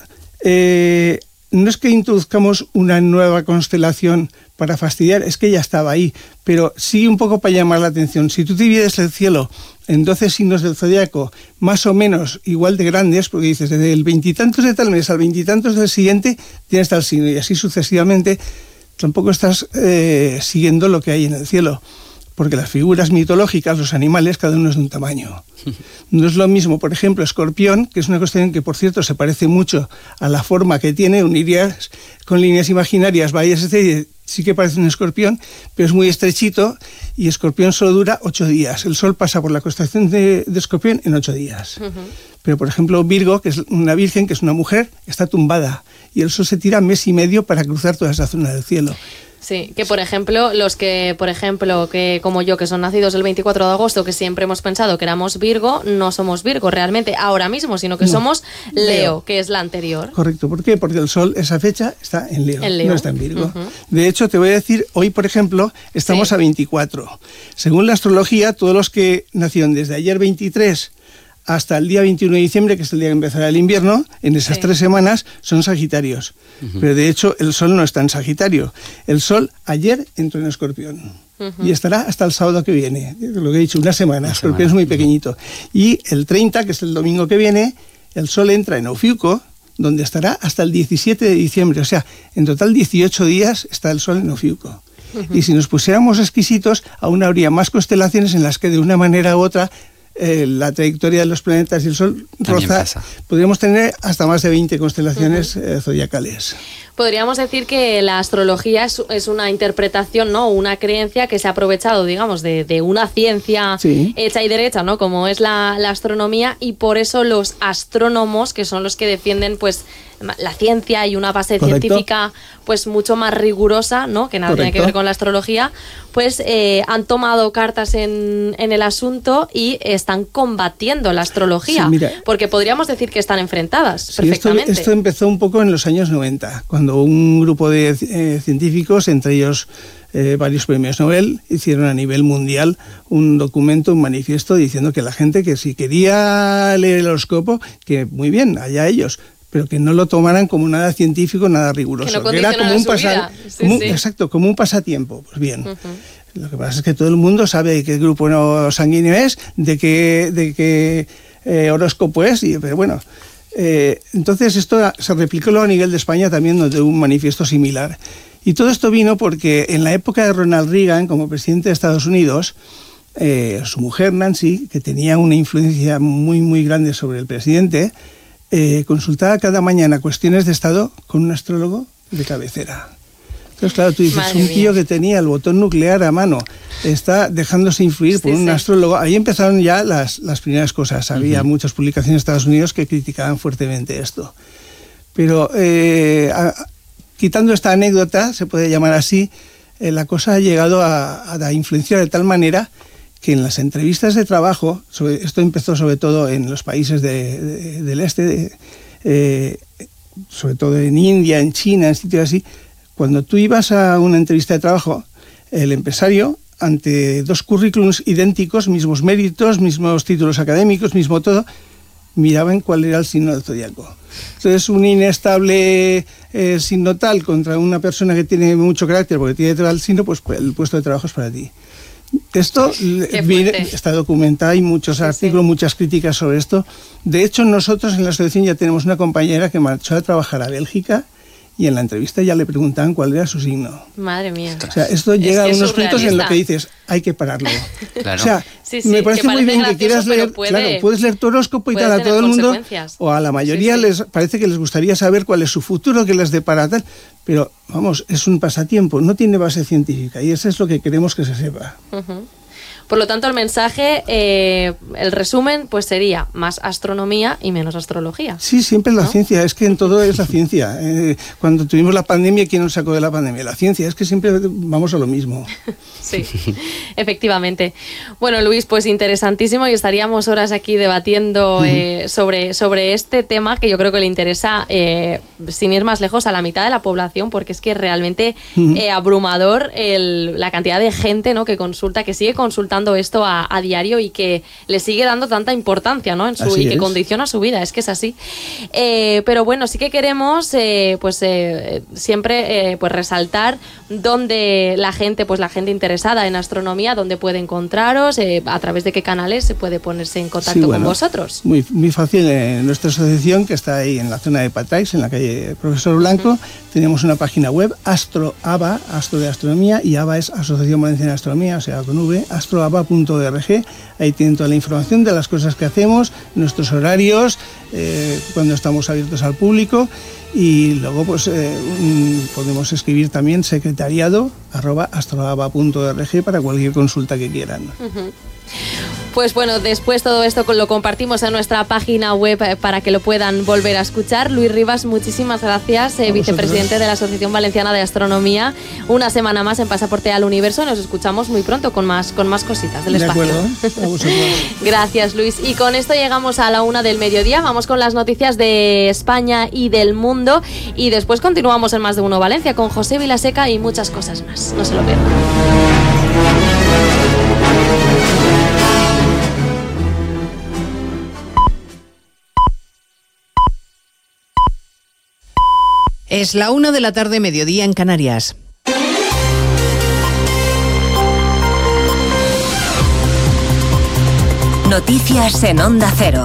eh, no es que introduzcamos una nueva constelación para fastidiar, es que ya estaba ahí, pero sí un poco para llamar la atención. Si tú divides el cielo en doce signos del zodiaco, más o menos igual de grandes, porque dices, desde el veintitantos de tal mes al veintitantos del siguiente, tienes tal signo, y así sucesivamente, tampoco estás eh, siguiendo lo que hay en el cielo, porque las figuras mitológicas, los animales, cada uno es de un tamaño. No es lo mismo, por ejemplo, Escorpión, que es una cuestión que, por cierto, se parece mucho a la forma que tiene, unirías con líneas imaginarias, vayas, etcétera, sí que parece un escorpión, pero es muy estrechito y Escorpión solo dura ocho días. El Sol pasa por la constelación de, de Escorpión en ocho días. Uh-huh. Pero, por ejemplo, Virgo, que es una virgen, que es una mujer, está tumbada y el Sol se tira mes y medio para cruzar toda esa zona del cielo. Sí, que por ejemplo, los que, por ejemplo, que como yo, que son nacidos el veinticuatro de agosto, que siempre hemos pensado que éramos Virgo, no somos Virgo realmente ahora mismo, sino que no. somos Leo, Leo, que es la anterior. Correcto, ¿por qué? Porque el Sol, esa fecha, está en Leo, en Leo. no está en Virgo. Uh-huh. De hecho, te voy a decir, hoy, por ejemplo, estamos sí. a veinticuatro. Según la astrología, todos los que nacieron desde ayer veintitrés hasta el día veintiuno de diciembre, que es el día que empezará el invierno, en esas sí. tres semanas son Sagitarios. Uh-huh. Pero de hecho el Sol no está en Sagitario. El Sol ayer entró en Escorpión. Uh-huh. Y estará hasta el sábado que viene. Lo que he dicho, una semana. Una Escorpión semana. Es muy pequeñito. Y el treinta, que es el domingo que viene, el Sol entra en Ofiuco, donde estará hasta el diecisiete de diciembre. O sea, en total dieciocho días está el Sol en Ofiuco. Uh-huh. Y si nos pusiéramos exquisitos, aún habría más constelaciones en las que de una manera u otra eh, la trayectoria de los planetas y el Sol roza. Podríamos tener hasta más de veinte constelaciones uh-huh. eh, zodiacales. Podríamos decir que la astrología es, es una interpretación, ¿no? Una creencia que se ha aprovechado, digamos, de, de una ciencia sí. hecha y derecha, ¿no? Como es la, la astronomía, y por eso los astrónomos, que son los que defienden, pues, la ciencia y una base Correcto. científica, pues, mucho más rigurosa, ¿no? Que nada Correcto. tiene que ver con la astrología, pues, eh, han tomado cartas en, en el asunto y están combatiendo la astrología, sí, mira, porque podríamos decir que están enfrentadas sí, perfectamente. Esto, esto empezó un poco en los años noventa, cuando un grupo de eh, científicos, entre ellos eh, varios premios Nobel, hicieron a nivel mundial un documento, un manifiesto diciendo que la gente que si quería leer el horóscopo, que muy bien, allá ellos, pero que no lo tomaran como nada científico, nada riguroso. Que, no que era como un, pasa, sí, como, sí. exacto, como un pasatiempo. Pues bien, uh-huh. lo que pasa es que todo el mundo sabe qué grupo no sanguíneo es, de qué, de qué eh, horóscopo es, y, pero bueno... Eh, entonces esto se replicó a nivel de España también de un manifiesto similar. Y todo esto vino porque en la época de Ronald Reagan, como presidente de Estados Unidos, eh, su mujer Nancy, que tenía una influencia muy muy grande sobre el presidente, eh, consultaba cada mañana cuestiones de Estado con un astrólogo de cabecera. Entonces, claro, tú dices, Madre un tío mía. que tenía el botón nuclear a mano está dejándose influir sí, por un sí. astrólogo. Ahí empezaron ya las, las primeras cosas. Había uh-huh. muchas publicaciones en Estados Unidos que criticaban fuertemente esto. Pero eh, a, quitando esta anécdota, se puede llamar así, eh, la cosa ha llegado a, a influenciar de tal manera que en las entrevistas de trabajo, sobre, esto empezó sobre todo en los países de, de, del este, de, eh, sobre todo en India, en China, en sitios así, cuando tú ibas a una entrevista de trabajo, el empresario, ante dos currículums idénticos, mismos méritos, mismos títulos académicos, mismo todo, miraban cuál era el signo del zodiaco. Entonces, un inestable eh, signo tal contra una persona que tiene mucho carácter porque tiene tal signo, pues el puesto de trabajo es para ti. Esto viene, está documentado, hay muchos sí, artículos, sí. muchas críticas sobre esto. De hecho, nosotros en la asociación ya tenemos una compañera que marchó a trabajar a Bélgica y en la entrevista ya le preguntaban cuál era su signo. Madre mía. O sea, esto llega es a unos puntos en los que dices, hay que pararlo. Claro. O sea, sí, sí, me parece, parece muy bien que quieras leer, puede, claro, puedes leer tu horóscopo y tal a todo el mundo, o a la mayoría sí, sí. les parece que les gustaría saber cuál es su futuro, qué les depara tal, pero vamos, es un pasatiempo, no tiene base científica y eso es lo que queremos que se sepa. Uh-huh. Por lo tanto, el mensaje, eh, el resumen, pues sería más astronomía y menos astrología. Sí, siempre la ¿no? ciencia, es que en todo es la ciencia. Eh, cuando tuvimos la pandemia, ¿quién nos sacó de la pandemia? La ciencia, es que siempre vamos a lo mismo. Sí, efectivamente. Bueno, Luis, pues interesantísimo y estaríamos horas aquí debatiendo eh, sobre, sobre este tema que yo creo que le interesa, eh, sin ir más lejos, a la mitad de la población, porque es que es realmente eh, abrumador el, la cantidad de gente, ¿no?, que consulta, que sigue consultando esto a, a diario y que le sigue dando tanta importancia, ¿no?, en su, y que es. condiciona su vida, es que es así. Eh, pero bueno, sí que queremos eh, pues eh, siempre eh, pues resaltar dónde la gente, pues la gente interesada en astronomía, dónde puede encontraros, eh, a través de qué canales se puede ponerse en contacto sí, bueno, con vosotros. Muy, muy fácil, en nuestra asociación, que está ahí en la zona de Patraix, en la calle Profesor Blanco, uh-huh. tenemos una página web, AstroAba, Astro de Astronomía, y ABA es Asociación Valenciana de Astronomía, o sea, con V, astroaba punto org. Ahí tienen toda la información de las cosas que hacemos, nuestros horarios, eh, cuando estamos abiertos al público, y luego pues eh, podemos escribir también secretariado arroba astroaba punto org para cualquier consulta que quieran. Uh-huh. Pues bueno, después todo esto lo compartimos en nuestra página web para que lo puedan volver a escuchar. Luis Rivas, muchísimas gracias, eh, vicepresidente de la Asociación Valenciana de Astronomía. Una semana más en Pasaporte al Universo. Nos escuchamos muy pronto con más, con más cositas del de espacio. De acuerdo. A vosotros. Gracias, Luis. Y con esto llegamos a la una del mediodía. Vamos con las noticias de España y del mundo. Y después continuamos en Más de Uno Valencia con José Vilaseca y muchas cosas más. No se lo pierdan. Es la una de la tarde, mediodía en Canarias. Noticias en Onda Cero.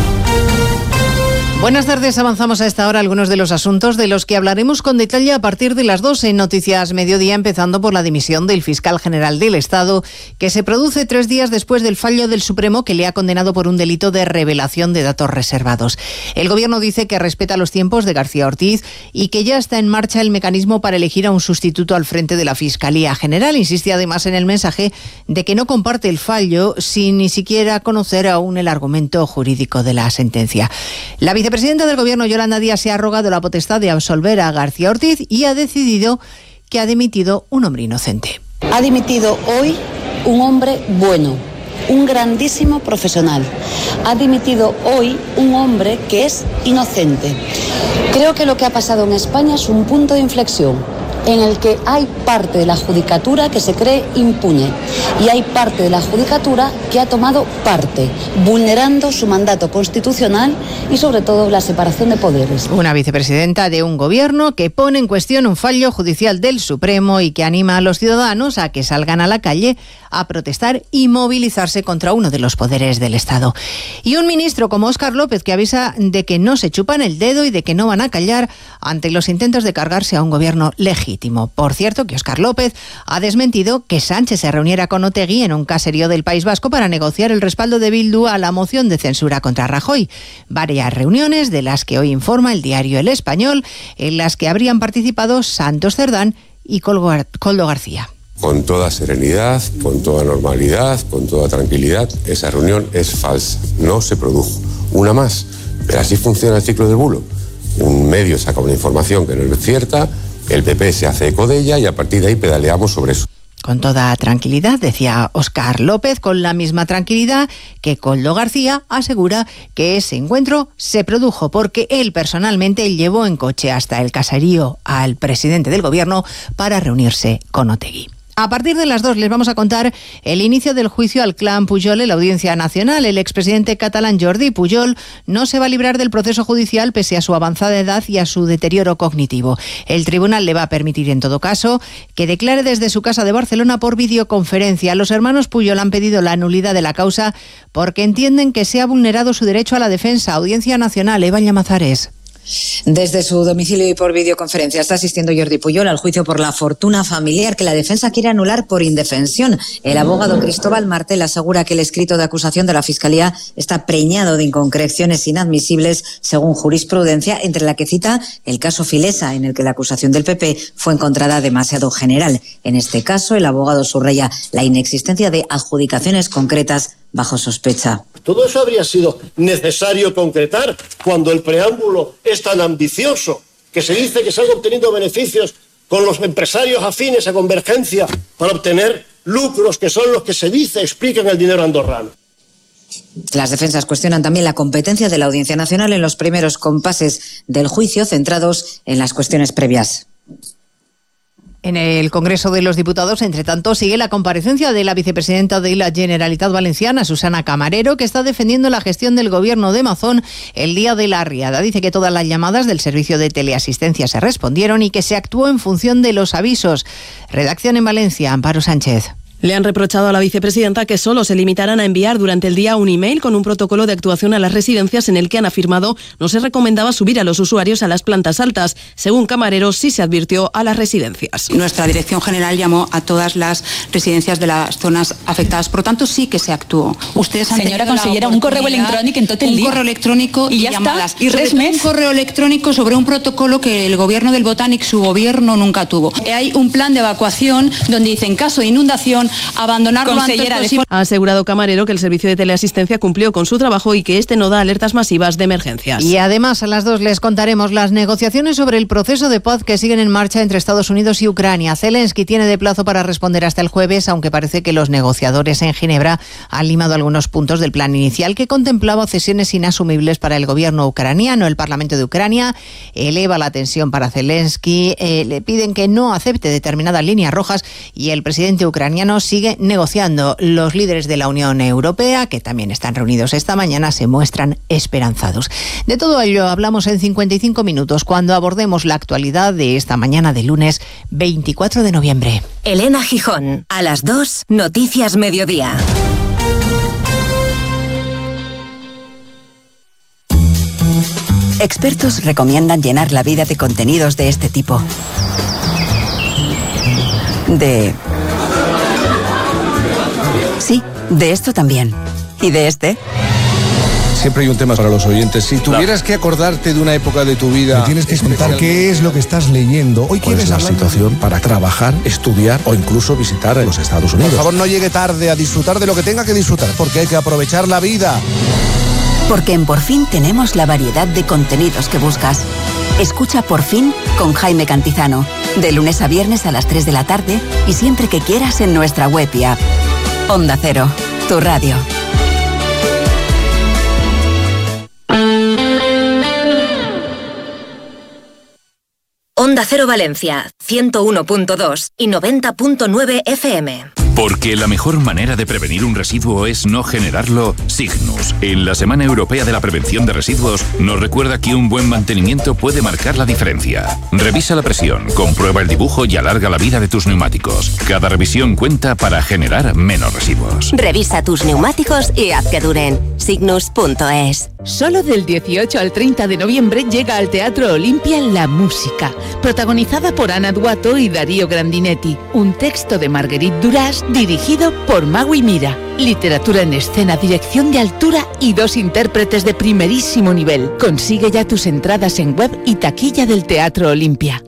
Buenas tardes, avanzamos a esta hora algunos de los asuntos de los que hablaremos con detalle a partir de las dos en Noticias Mediodía, empezando por la dimisión del fiscal general del Estado, que se produce tres días después del fallo del Supremo que le ha condenado por un delito de revelación de datos reservados. El Gobierno dice que respeta los tiempos de García Ortiz y que ya está en marcha el mecanismo para elegir a un sustituto al frente de la Fiscalía General. Insiste además en el mensaje de que no comparte el fallo sin ni siquiera conocer aún el argumento jurídico de la sentencia. La vicepresidenta presidenta del Gobierno, Yolanda Díaz, se ha arrogado la potestad de absolver a García Ortiz y ha decidido que ha dimitido un hombre inocente. Ha dimitido hoy un hombre bueno, un grandísimo profesional. Ha dimitido hoy un hombre que es inocente. Creo que lo que ha pasado en España es un punto de inflexión en el que hay parte de la judicatura que se cree impune y hay parte de la judicatura que ha tomado parte, vulnerando su mandato constitucional y sobre todo la separación de poderes. Una vicepresidenta de un gobierno que pone en cuestión un fallo judicial del Supremo y que anima a los ciudadanos a que salgan a la calle a protestar y movilizarse contra uno de los poderes del Estado. Y un ministro como Óscar López que avisa de que no se chupan el dedo y de que no van a callar ante los intentos de cargarse a un gobierno legítimo. Por cierto, que Óscar López ha desmentido que Sánchez se reuniera con Otegi en un caserío del País Vasco para negociar el respaldo de Bildu a la moción de censura contra Rajoy. Varias reuniones de las que hoy informa el diario El Español, en las que habrían participado Santos Cerdán y Koldo García. Con toda serenidad, con toda normalidad, con toda tranquilidad, esa reunión es falsa, no se produjo. Una más, pero así funciona el ciclo del bulo. Un medio saca una información que no es cierta, el P P se hace eco de ella y a partir de ahí pedaleamos sobre eso. Con toda tranquilidad, decía Óscar López, con la misma tranquilidad que Koldo García asegura que ese encuentro se produjo porque él personalmente llevó en coche hasta el caserío al presidente del Gobierno para reunirse con Otegi. A partir de las dos les vamos a contar el inicio del juicio al clan Pujol en la Audiencia Nacional. El expresidente catalán Jordi Pujol no se va a librar del proceso judicial pese a su avanzada edad y a su deterioro cognitivo. El tribunal le va a permitir, en todo caso, que declare desde su casa de Barcelona por videoconferencia. Los hermanos Pujol han pedido la nulidad de la causa porque entienden que se ha vulnerado su derecho a la defensa. Audiencia Nacional, Eva Llamazares. Desde su domicilio y por videoconferencia está asistiendo Jordi Pujol al juicio por la fortuna familiar que la defensa quiere anular por indefensión. El abogado Cristóbal Martel asegura que el escrito de acusación de la Fiscalía está preñado de inconcreciones inadmisibles según jurisprudencia, entre la que cita el caso Filesa, en el que la acusación del P P fue encontrada demasiado general. En este caso, el abogado subraya la inexistencia de adjudicaciones concretas bajo sospecha. Todo eso habría sido necesario concretar cuando el preámbulo es tan ambicioso, que se dice que se han obtenido beneficios con los empresarios afines a Convergencia para obtener lucros que son los que se dice explican el dinero andorrano. Las defensas cuestionan también la competencia de la Audiencia Nacional en los primeros compases del juicio, centrados en las cuestiones previas. En el Congreso de los Diputados, entre tanto, sigue la comparecencia de la vicepresidenta de la Generalitat Valenciana, Susana Camarero, que está defendiendo la gestión del gobierno de Mazón el día de la riada. Dice que todas las llamadas del servicio de teleasistencia se respondieron y que se actuó en función de los avisos. Redacción en Valencia, Amparo Sánchez. Le han reprochado a la vicepresidenta que solo se limitaran a enviar durante el día un email con un protocolo de actuación a las residencias en el que han afirmado no se recomendaba subir a los usuarios a las plantas altas. Según Camarero, sí se advirtió a las residencias. Nuestra Dirección General llamó a todas las residencias de las zonas afectadas. Por lo tanto, sí que se actuó. Ustedes han Señora consellera, un correo electrónico en todo el día. Un correo electrónico y, y ya llamadas. Está. Y res un correo electrónico sobre un protocolo que el gobierno del Botánic, su gobierno, nunca tuvo. Hay un plan de evacuación donde dice, en caso de inundación, abandonar. Ha asegurado Camarero que el servicio de teleasistencia cumplió con su trabajo y que este no da alertas masivas de emergencias. Y además a las dos les contaremos las negociaciones sobre el proceso de paz que siguen en marcha entre Estados Unidos y Ucrania. Zelensky tiene de plazo para responder hasta el jueves, aunque parece que los negociadores en Ginebra han limado algunos puntos del plan inicial que contemplaba cesiones inasumibles para el gobierno ucraniano. El Parlamento de Ucrania eleva la tensión para Zelensky, eh, le piden que no acepte determinadas líneas rojas y el presidente ucraniano sigue negociando. Los líderes de la Unión Europea, que también están reunidos esta mañana, se muestran esperanzados. De todo ello hablamos en cincuenta y cinco minutos, cuando abordemos la actualidad de esta mañana de lunes veinticuatro de noviembre. Elena Gijón, a las dos, Noticias Mediodía. Expertos recomiendan llenar la vida de contenidos de este tipo. De... Sí, de esto también. ¿Y de este? Siempre hay un tema para los oyentes. Si tuvieras que acordarte de una época de tu vida... Me tienes que contar qué es lo que estás leyendo. Hoy ¿Cuál es la situación para trabajar, estudiar o incluso visitar los Estados Unidos? Por favor, no llegue tarde a disfrutar de lo que tenga que disfrutar, porque hay que aprovechar la vida. Porque en Por Fin tenemos la variedad de contenidos que buscas. Escucha Por Fin con Jaime Cantizano, de lunes a viernes a las tres de la tarde y siempre que quieras en nuestra web y app. Onda Cero, tu radio. Onda Cero Valencia, ciento uno punto dos y noventa punto nueve F M. Porque la mejor manera de prevenir un residuo es no generarlo. Signus, en la Semana Europea de la Prevención de Residuos, nos recuerda que un buen mantenimiento puede marcar la diferencia. Revisa la presión, comprueba el dibujo y alarga la vida de tus neumáticos. Cada revisión cuenta para generar menos residuos. Revisa tus neumáticos y haz que duren. Signus punto es. Solo del dieciocho al treinta de noviembre llega al Teatro Olimpia La Música, protagonizada por Ana Duato y Darío Grandinetti. Un texto de Marguerite Duras dirigido por Magui Mira. Literatura en escena, dirección de altura y dos intérpretes de primerísimo nivel. Consigue ya tus entradas en web y taquilla del Teatro Olimpia.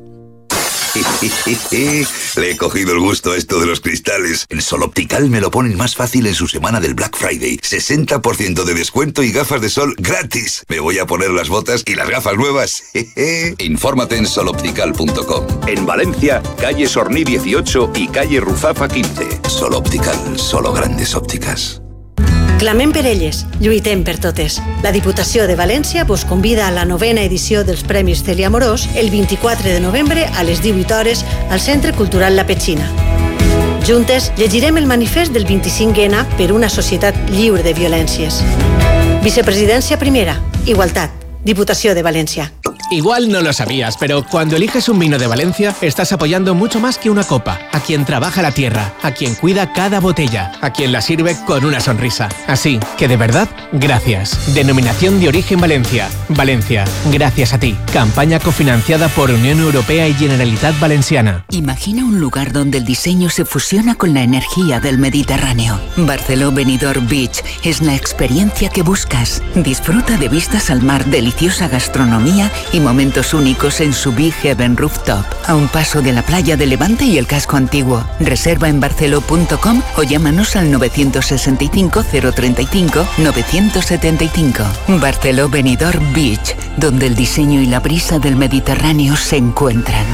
Le he cogido el gusto a esto de los cristales. En Sol Optical me lo ponen más fácil en su semana del Black Friday. sesenta por ciento de descuento y gafas de sol gratis. Me voy a poner las botas y las gafas nuevas. Infórmate en sol optical punto com. En Valencia, calle Sorní dieciocho y calle Ruzafa quince. Sol Optical, solo grandes ópticas. Clamem per elles, lluitem per totes. La Diputació de València vos convida a la novena edició dels Premis Cèlia Amorós el vint-i-quatre de novembre a les divuit hores al Centre Cultural La Petxina. Juntes llegirem el manifest del vint-i-cinc ena per una societat lliure de violències. Vicepresidència primera, igualtat, Diputació de València. Igual no lo sabías, pero cuando eliges un vino de Valencia, estás apoyando mucho más que una copa. A quien trabaja la tierra, a quien cuida cada botella, a quien la sirve con una sonrisa. Así que de verdad, gracias. Denominación de origen Valencia. Valencia, gracias a ti. Campaña cofinanciada por Unión Europea y Generalitat Valenciana. Imagina un lugar donde el diseño se fusiona con la energía del Mediterráneo. Barceló Benidorm Beach es la experiencia que buscas. Disfruta de vistas al mar, deliciosa gastronomía y momentos únicos en su Big Heaven Rooftop, a un paso de la playa de Levante y el casco antiguo. Reserva en barceló punto com o llámanos al nueve seis cinco, cero tres cinco, nueve siete cinco. Barceló Benidorm Beach, donde el diseño y la brisa del Mediterráneo se encuentran.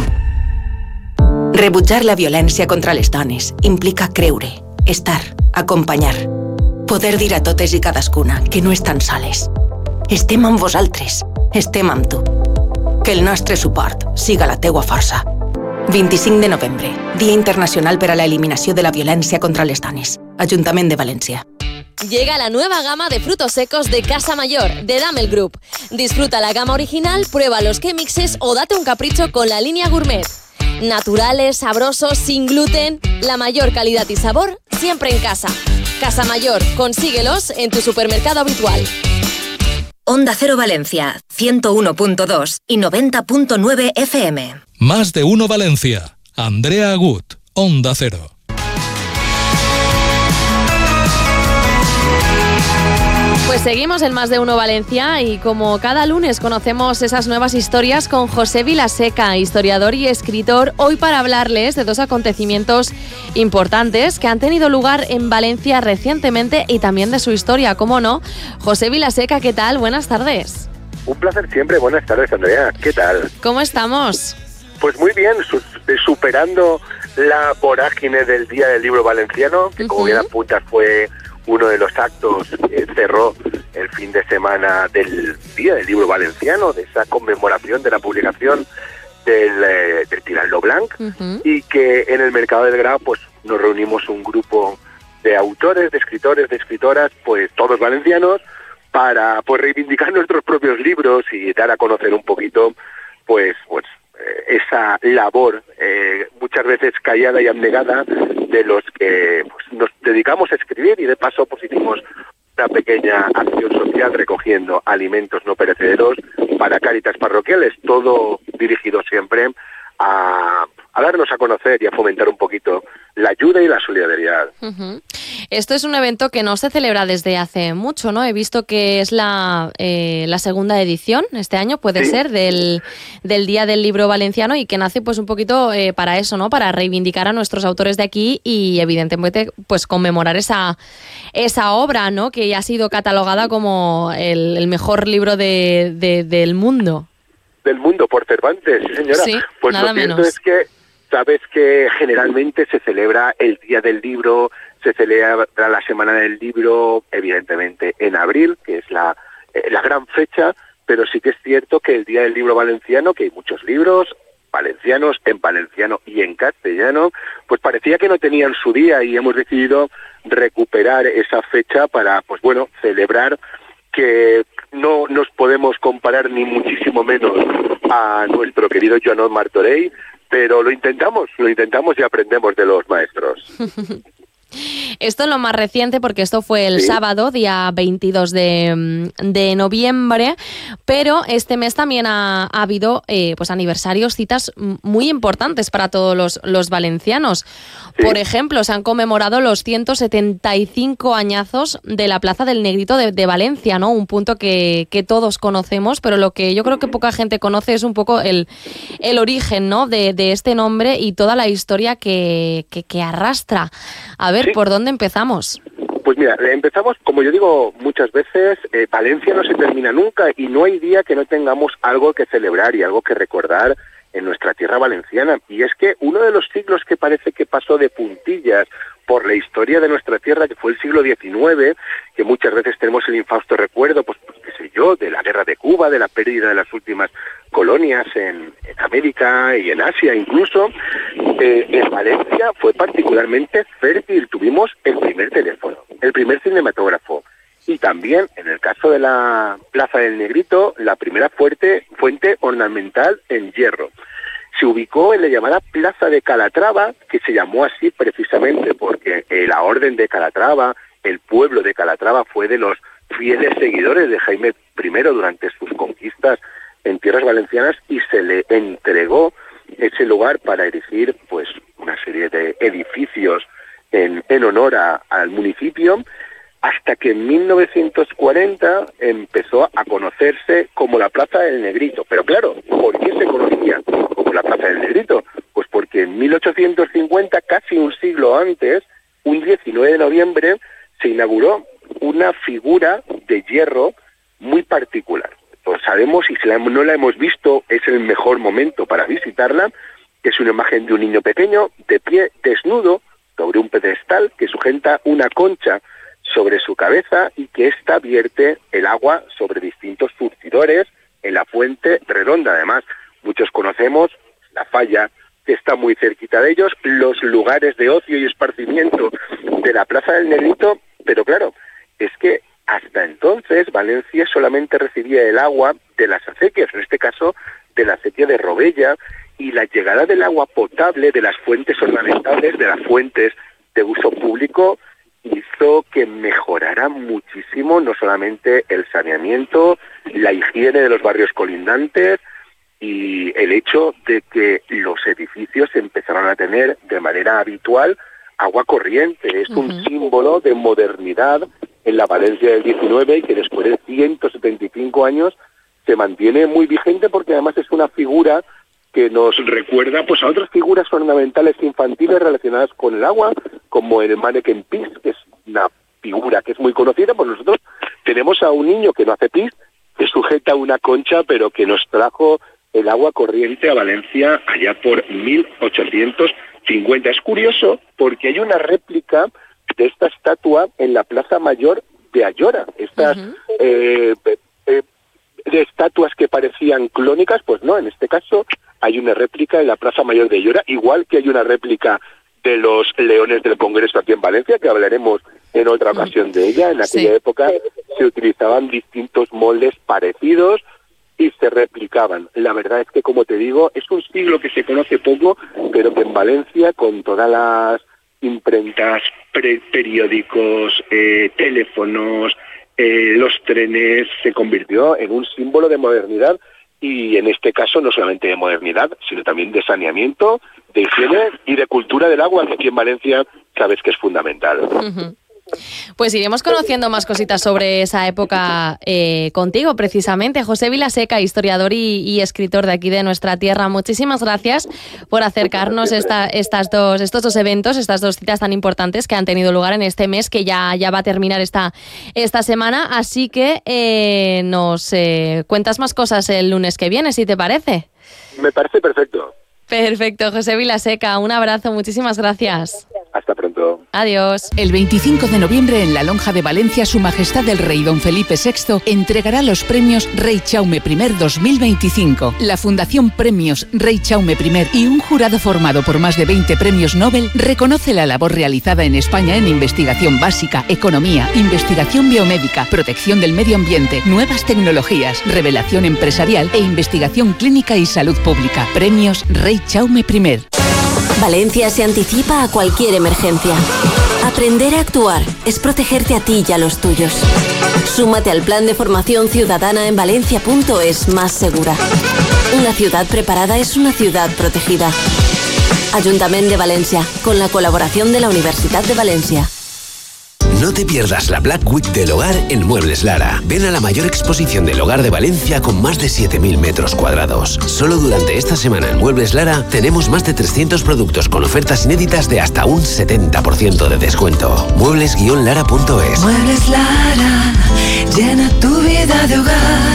Rebutjar la violència contra les dones implica creure, estar, acompanyar. Poder dir a totes i cadascuna que no estan soles. Estem amb vosaltres, estem amb tu. Que el nostre suport siga la teua força. vint-i-cinc de novembre, Dia Internacional per a la Eliminació de la Violència contra les Dones. Ajuntament de València. Llega la nueva gama de frutos secos de Casa Mayor, de Damel Group. Disfruta la gama original, prueba los K-Mixes o date un capricho con la línea gourmet. Naturales, sabrosos, sin gluten, la mayor calidad y sabor siempre en casa. Casa Mayor, consíguelos en tu supermercado habitual. Onda Cero Valencia, ciento uno punto dos y noventa punto nueve F M. Más de uno Valencia. Andrea Agut, Onda Cero. Pues seguimos en Más de Uno Valencia y como cada lunes conocemos esas nuevas historias con José Vilaseca, historiador y escritor, hoy para hablarles de dos acontecimientos importantes que han tenido lugar en Valencia recientemente y también de su historia, ¿cómo no? José Vilaseca, ¿qué tal? Buenas tardes. Un placer siempre, buenas tardes, Andrea, ¿qué tal? ¿Cómo estamos? Pues muy bien, su- superando la vorágine del Día del Libro Valenciano, que como bien apuntas fue uno de los actos que cerró el fin de semana del Día del Libro Valenciano, de esa conmemoración de la publicación del, eh, del Tirant-lo Blanc, Uh-huh. y que en el Mercado del Gra pues nos reunimos un grupo de autores, de escritores, de escritoras, pues todos valencianos, para pues reivindicar nuestros propios libros y dar a conocer un poquito pues pues eh, esa labor eh, muchas veces callada y abnegada de los que pues, nos dedicamos a escribir, y de paso pues hicimos una pequeña acción social recogiendo alimentos no perecederos para Cáritas parroquiales, todo dirigido siempre a, a darnos a conocer y a fomentar un poquito la ayuda y la solidaridad. Uh-huh. Esto es un evento que no se celebra desde hace mucho, ¿no? He visto que es la, eh, la segunda edición este año, puede Sí. ser, del, del Día del Libro Valenciano, y que nace pues un poquito eh, para eso, ¿no? Para reivindicar a nuestros autores de aquí y evidentemente pues conmemorar esa, esa obra, ¿no? Que ya ha sido catalogada como el, el mejor libro de, de, del mundo. Del mundo por Cervantes, sí señora. Sí, pues nada lo cierto menos. es que sabes que generalmente se celebra el Día del Libro, se celebra la Semana del Libro, evidentemente en abril, que es la, eh, la gran fecha, pero sí que es cierto que el Día del Libro Valenciano, que hay muchos libros valencianos en valenciano y en castellano, pues parecía que no tenían su día, y hemos decidido recuperar esa fecha para, pues bueno, celebrar que no nos podemos comparar ni muchísimo menos a nuestro querido Joanot Martorell, pero lo intentamos, lo intentamos y aprendemos de los maestros. Esto es lo más reciente, porque esto fue el Sí. sábado, día veintidós de, de noviembre, pero este mes también ha, ha habido eh, pues aniversarios, citas muy importantes para todos los, los valencianos. Sí. Por ejemplo, se han conmemorado los ciento setenta y cinco añazos de la Plaza del Negrito de, de Valencia, ¿no? Un punto que, que todos conocemos, pero lo que yo creo que poca gente conoce es un poco el, el origen, ¿no? de, de este nombre y toda la historia que, que, que arrastra. A ver, Sí. ¿por dónde empezamos? Pues mira, empezamos, como yo digo muchas veces, eh, Valencia no se termina nunca, y no hay día que no tengamos algo que celebrar y algo que recordar en nuestra tierra valenciana. Y es que uno de los siglos que parece que pasó de puntillas por la historia de nuestra tierra, que fue el siglo diecinueve, que muchas veces tenemos el infausto recuerdo, pues, pues qué sé yo, de la guerra de Cuba, de la pérdida de las últimas colonias en, en América y en Asia incluso, eh, en Valencia fue particularmente fértil. Tuvimos el primer teléfono, el primer cinematógrafo, y también, en el caso de la Plaza del Negrito, la primera fuerte, fuente ornamental en hierro. Se ubicó en la llamada Plaza de Calatrava, que se llamó así precisamente porque eh, la Orden de Calatrava, el pueblo de Calatrava, fue de los fieles seguidores de Jaime primero durante sus conquistas en tierras valencianas, y se le entregó ese lugar para erigir pues una serie de edificios en, en honor a, al municipio, hasta que en mil novecientos cuarenta empezó a conocerse como la Plaza del Negrito. Pero claro, ¿por qué se conocía como la Plaza del Negrito? Pues porque en mil ochocientos cincuenta, casi un siglo antes, un diecinueve de noviembre, se inauguró una figura de hierro muy particular. Pues sabemos, y si la, no la hemos visto, es el mejor momento para visitarla, que es una imagen de un niño pequeño, de pie, desnudo, sobre un pedestal, que sujeta una concha sobre su cabeza, y que ésta vierte el agua sobre distintos surtidores en la Fuente Redonda. Además, muchos conocemos la falla, que está muy cerquita de ellos, los lugares de ocio y esparcimiento de la Plaza del Negrito, pero claro, es que hasta entonces Valencia solamente recibía el agua de las acequias, en este caso de la acequia de Robella, y la llegada del agua potable de las fuentes ornamentales, de las fuentes de uso público, hizo que mejorara muchísimo no solamente el saneamiento, la higiene de los barrios colindantes, y el hecho de que los edificios empezaron a tener de manera habitual agua corriente. Es uh-huh. un símbolo de modernidad en la Valencia del diecinueve, y que después de ciento setenta y cinco años se mantiene muy vigente, porque además es una figura que nos recuerda pues a otras figuras ornamentales infantiles relacionadas con el agua, como el Manneken Pis, que es una figura que es muy conocida. Pues nosotros tenemos a un niño que no hace pis, que sujeta una concha, pero que nos trajo el agua corriente a Valencia allá por mil ochocientos cincuenta. Es curioso porque hay una réplica de esta estatua en la Plaza Mayor de Ayora. Estas uh-huh. eh, eh, de estatuas que parecían clónicas, pues no, en este caso hay una réplica en la Plaza Mayor de Llora, igual que hay una réplica de los Leones del Congreso aquí en Valencia, que hablaremos en otra ocasión de ella. En aquella sí. época se utilizaban distintos moldes parecidos y se replicaban. La verdad es que, como te digo, es un siglo que se conoce poco, pero que en Valencia, con todas las imprentas, pre periódicos, eh, teléfonos, eh, los trenes, se convirtió en un símbolo de modernidad, y en este caso no solamente de modernidad, sino también de saneamiento, de higiene y de cultura del agua, que aquí en Valencia sabes que es fundamental. Uh-huh. Pues iremos conociendo más cositas sobre esa época eh, contigo, precisamente. José Vilaseca, historiador y, y escritor de aquí de nuestra tierra, muchísimas gracias por acercarnos esta, estas dos, estos dos eventos, estas dos citas tan importantes que han tenido lugar en este mes, que ya, ya va a terminar esta, esta semana. Así que eh, nos eh, cuentas más cosas el lunes que viene, si te parece. Me parece perfecto. Perfecto, José Vilaseca, un abrazo, muchísimas gracias. Hasta pronto. Adiós. El veinticinco de noviembre en la Lonja de Valencia, Su Majestad el Rey Don Felipe sexto entregará los premios Rey Jaume primer dos mil veinticinco. La Fundación Premios Rey Jaume primer y un jurado formado por más de veinte premios Nobel reconoce la labor realizada en España en investigación básica, economía, investigación biomédica, protección del medio ambiente, nuevas tecnologías, revelación empresarial e investigación clínica y salud pública. Premios Rey Jaume primer. Valencia se anticipa a cualquier emergencia. Aprender a actuar es protegerte a ti y a los tuyos. Súmate al plan de formación ciudadana en valencia punto es más segura. Una ciudad preparada es una ciudad protegida. Ayuntamiento de Valencia, con la colaboración de la Universidad de Valencia. No te pierdas la Black Week del hogar en Muebles Lara. Ven a la mayor exposición del hogar de Valencia con más de siete mil metros cuadrados. Solo durante esta semana en Muebles Lara tenemos más de trescientos productos con ofertas inéditas de hasta un setenta por ciento de descuento. muebles guion lara punto es. Muebles Lara, llena tu vida de hogar.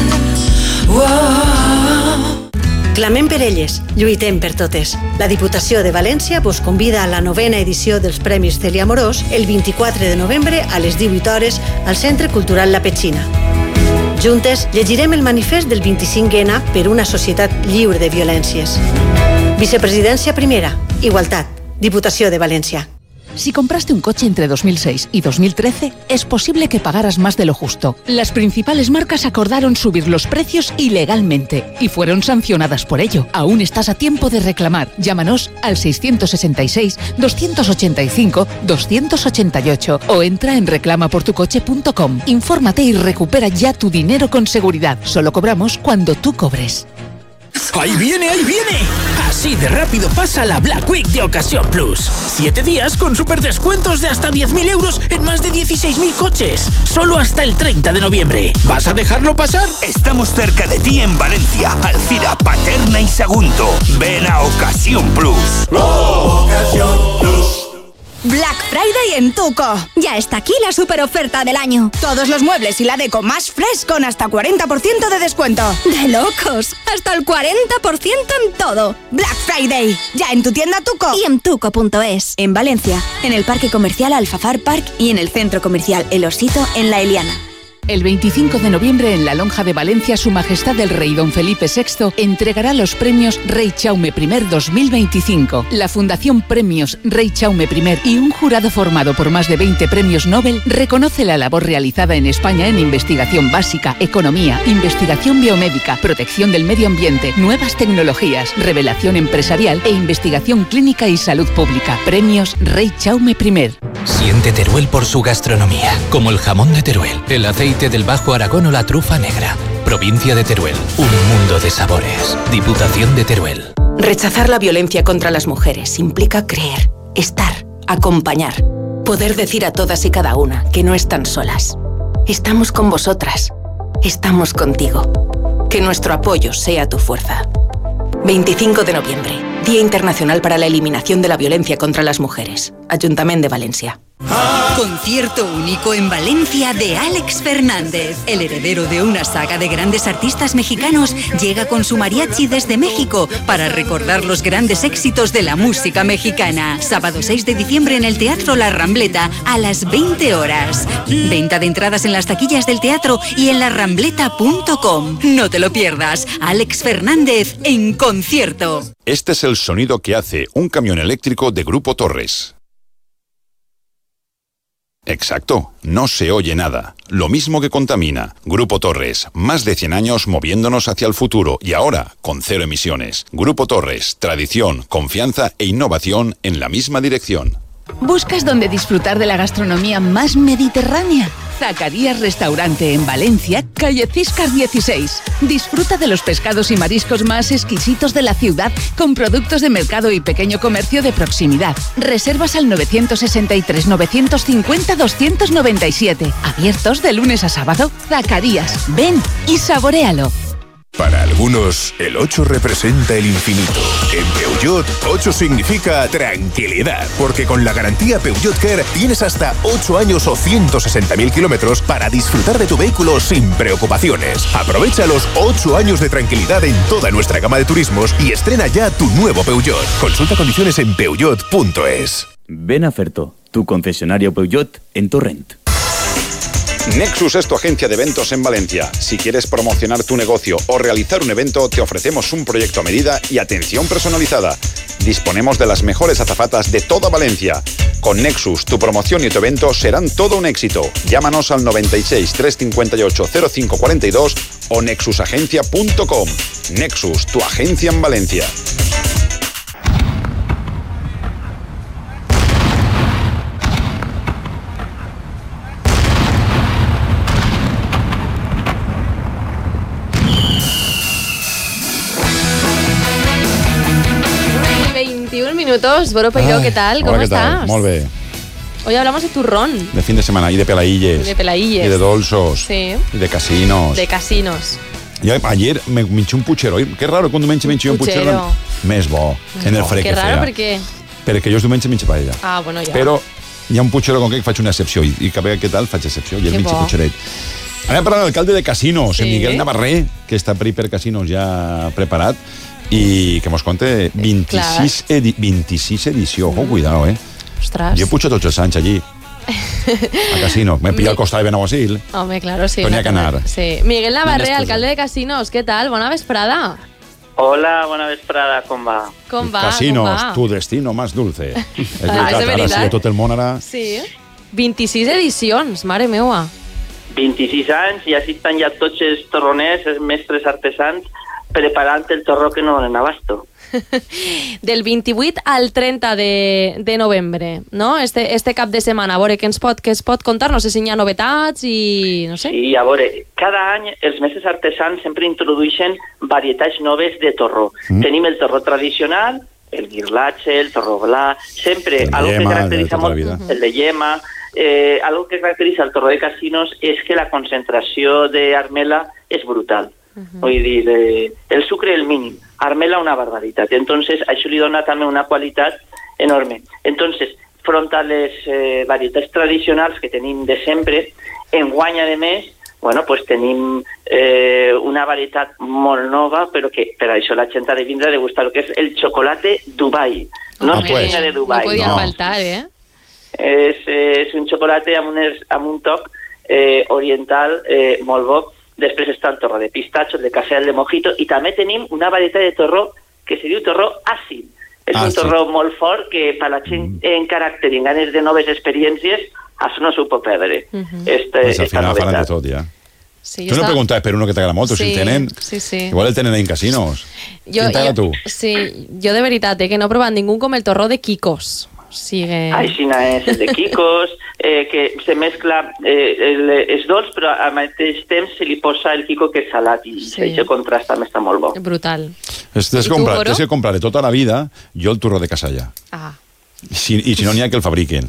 Wow. Clamem per elles, lluitem per totes. La Diputació de València vos convida a la novena edició dels Premis Cèlia Amorós el vint-i-quatre de novembre a les divuit hores al Centre Cultural La Petxina. Juntes llegirem el manifest del vint-i-cinc ena per una societat lliure de violències. Vicepresidència primera, igualtat, Diputació de València. Si compraste un coche entre dos mil seis y dos mil trece, es posible que pagaras más de lo justo. Las principales marcas acordaron subir los precios ilegalmente y fueron sancionadas por ello. Aún estás a tiempo de reclamar. Llámanos al seiscientos sesenta y seis, doscientos ochenta y cinco, doscientos ochenta y ocho o entra en reclama por tu coche punto com. Infórmate y recupera ya tu dinero con seguridad. Solo cobramos cuando tú cobres. ¡Ahí viene, ahí viene! Así de rápido pasa la Black Week de Ocasión Plus. Siete días con super descuentos de hasta diez mil euros en más de dieciséis mil coches. Solo hasta el treinta de noviembre. ¿Vas a dejarlo pasar? Estamos cerca de ti en Valencia, Alcira, Paterna y Sagunto. Ven a Ocasión Plus. ¡Oh, Ocasión Plus! Black Friday en Tuco. Ya está aquí la super oferta del año. Todos los muebles y la deco más fresh con hasta cuarenta por ciento de descuento. ¡De locos! Hasta el cuarenta por ciento en todo. Black Friday. Ya en tu tienda Tuco. Y en tuco punto es. En Valencia, en el Parque Comercial Alfafar Park y en el Centro Comercial El Osito en La Eliana. El veinticinco de noviembre en la Lonja de Valencia, Su Majestad el Rey Don Felipe sexto entregará los premios Rey Jaume primer dos mil veinticinco. La Fundación Premios Rey Jaume primer y un jurado formado por más de veinte premios Nobel reconoce la labor realizada en España en investigación básica, economía, investigación biomédica, protección del medio ambiente, nuevas tecnologías, revelación empresarial e investigación clínica y salud pública. Premios Rey Jaume primer. Siente Teruel por su gastronomía, como el jamón de Teruel, el aceite del Bajo Aragón o la trufa negra. Provincia de Teruel, un mundo de sabores. Diputación de Teruel. Rechazar la violencia contra las mujeres implica creer, estar, acompañar. Poder decir a todas y cada una que no están solas. Estamos con vosotras. Estamos contigo. Que nuestro apoyo sea tu fuerza. veinticinco de noviembre, Día Internacional para la Eliminación de la Violencia contra las Mujeres. Ayuntamiento de Valencia. Concierto único en Valencia de Alex Fernández. El heredero de una saga de grandes artistas mexicanos llega con su mariachi desde México para recordar los grandes éxitos de la música mexicana. Sábado seis de diciembre en el Teatro La Rambleta a las veinte horas. Venta de entradas en las taquillas del teatro y en la rambleta punto com. No te lo pierdas. Alex Fernández en concierto. Este es el sonido que hace un camión eléctrico de Grupo Torres. Exacto, no se oye nada. Lo mismo que contamina. Grupo Torres, más de cien años moviéndonos hacia el futuro y ahora con cero emisiones. Grupo Torres, tradición, confianza e innovación en la misma dirección. ¿Buscas dónde disfrutar de la gastronomía más mediterránea? Zacarías Restaurante en Valencia, calle Ciscar dieciséis. Disfruta de los pescados y mariscos más exquisitos de la ciudad con productos de mercado y pequeño comercio de proximidad. Reservas al nueve seis tres, nueve cinco cero, dos nueve siete. Abiertos de lunes a sábado. Zacarías, ven y saboréalo. Para algunos, el ocho representa el infinito. En Peugeot, ocho significa tranquilidad, porque con la garantía Peugeot Care tienes hasta ocho años o ciento sesenta mil kilómetros para disfrutar de tu vehículo sin preocupaciones. Aprovecha los ocho años de tranquilidad en toda nuestra gama de turismos y estrena ya tu nuevo Peugeot. Consulta condiciones en peugeot punto es. Ven a Ferto, tu concesionario Peugeot en Torrent. Nexus es tu agencia de eventos en Valencia. Si quieres promocionar tu negocio o realizar un evento, te ofrecemos un proyecto a medida y atención personalizada. Disponemos de las mejores azafatas de toda Valencia. Con Nexus, tu promoción y tu evento serán todo un éxito. Llámanos al noventa y seis, trescientos cincuenta y ocho, cero cinco cuarenta y dos o nexus agencia punto com. Nexus, tu agencia en Valencia. veintiún minutos. Boro Peiró, ¿qué tal? ¿Cómo hola, ¿qué estás? tal? Molt bé. Hoy hablamos de turrón. De fin de semana y de pelailles. De pelailles. Y de dolços. Sí. Y de casinos. De casinos. Yo ayer me menché un puchero. Qué raro cuando menche menche un puchero. Puchero. Més bo. En el fred Qué que raro, feia. ¿por qué? Perquè jo els diumenges menjo paella. Ah, bueno, ja. Però hi ha un puchero con què faig una excepció i, i cada vegada que tal faig excepció i el Que menjo bo. pucheret. Anem a parlar de l'alcalde de Casinos, Sí. en Miguel Navarré, que està per per Casinos ja preparat i que mos conte vint-i-sis, edi vint-i-sis edició. Ojo, cuidado, eh? Ostres. Jo pujo tots els anys allí. A Casinos. M'he pillat al costat de Benaguasil. Home, claro, sí. Tenia que anar. Sí. Miguel Navarré, Una excusa. alcalde de Casinos, ¿qué tal? Bona vesprada. Hola, bona vesprada, com va? Com va? Casinos, com va? tu destino más dulce. És Ah, és veritat, de ara sí, veritat. a tot el món ara... Sí. vint-i-sis edicions, mare meua. vint-i-sis anys, i així estan ja tots els torroners, els mestres artesans, preparant el torró que no donen abasto. Del vint-i-vuit al trenta de, de novembre, no? Este, este cap de setmana. A veure, què ens pot, què es pot contar? No sé si hi ha novetats i... no sé. Sí, a veure, cada any els mestres artesans sempre introdueixen varietats noves de torró. Mm. Tenim el torró tradicional, el guirlatge, el torró blanc, sempre El de algo que llema, caracteritza de tota la molt, vida. el de llema, eh, algo que caracteritza el torró de Casinos és que la concentració d'armela és brutal. Vull dir, eh, el sucre el mínim, armela una barbaritat. Entonces, això li dona també una qualitat enorme. Entonces, front a les eh, varietats tradicionals que tenim de sempre, enguany, a més, bueno, pues tenim eh, una varietat molt nova, però que per això la gent ha de vindre a degustar, que és el xocolate Dubai. No Ah, es que pues. vinga de Dubai, No podia no. faltar, eh? És, és un xocolate amb un, amb un toc eh, oriental eh, molt bo. Després està el torró de pistatxo, el de cafè, el de mojito, i també tenim una varietat de torró que se diu torró àcid. És Ah, un sí. torró molt fort que per la gent en caràcter i en ganes de noves experiències, això no s'ho pot perdre. Este, Pues al esta final faran de novetat. tot, ja. Sí, Tu no està- preguntaves per uno que t'agrada molt, o si Sí, el tenen... sí, sí. Igual el tenen en Casinos. Jo, Quin t'agrada jo- tu? Sí, jo de veritat, eh, que no he provat ningú com el torró de Kikos. O sigui... Aixina és el de Kikos, eh, que se mescla, eh, el, és dolç, però al mateix temps se li posa el Kiko que és salat, i Sí. aquest contrast també està molt bo. Brutal. És, I és tu, comprar, Boro? és que compraré tota la vida jo el turró de Casalla. Ah. I si, i si no n'hi ha que el fabriquen.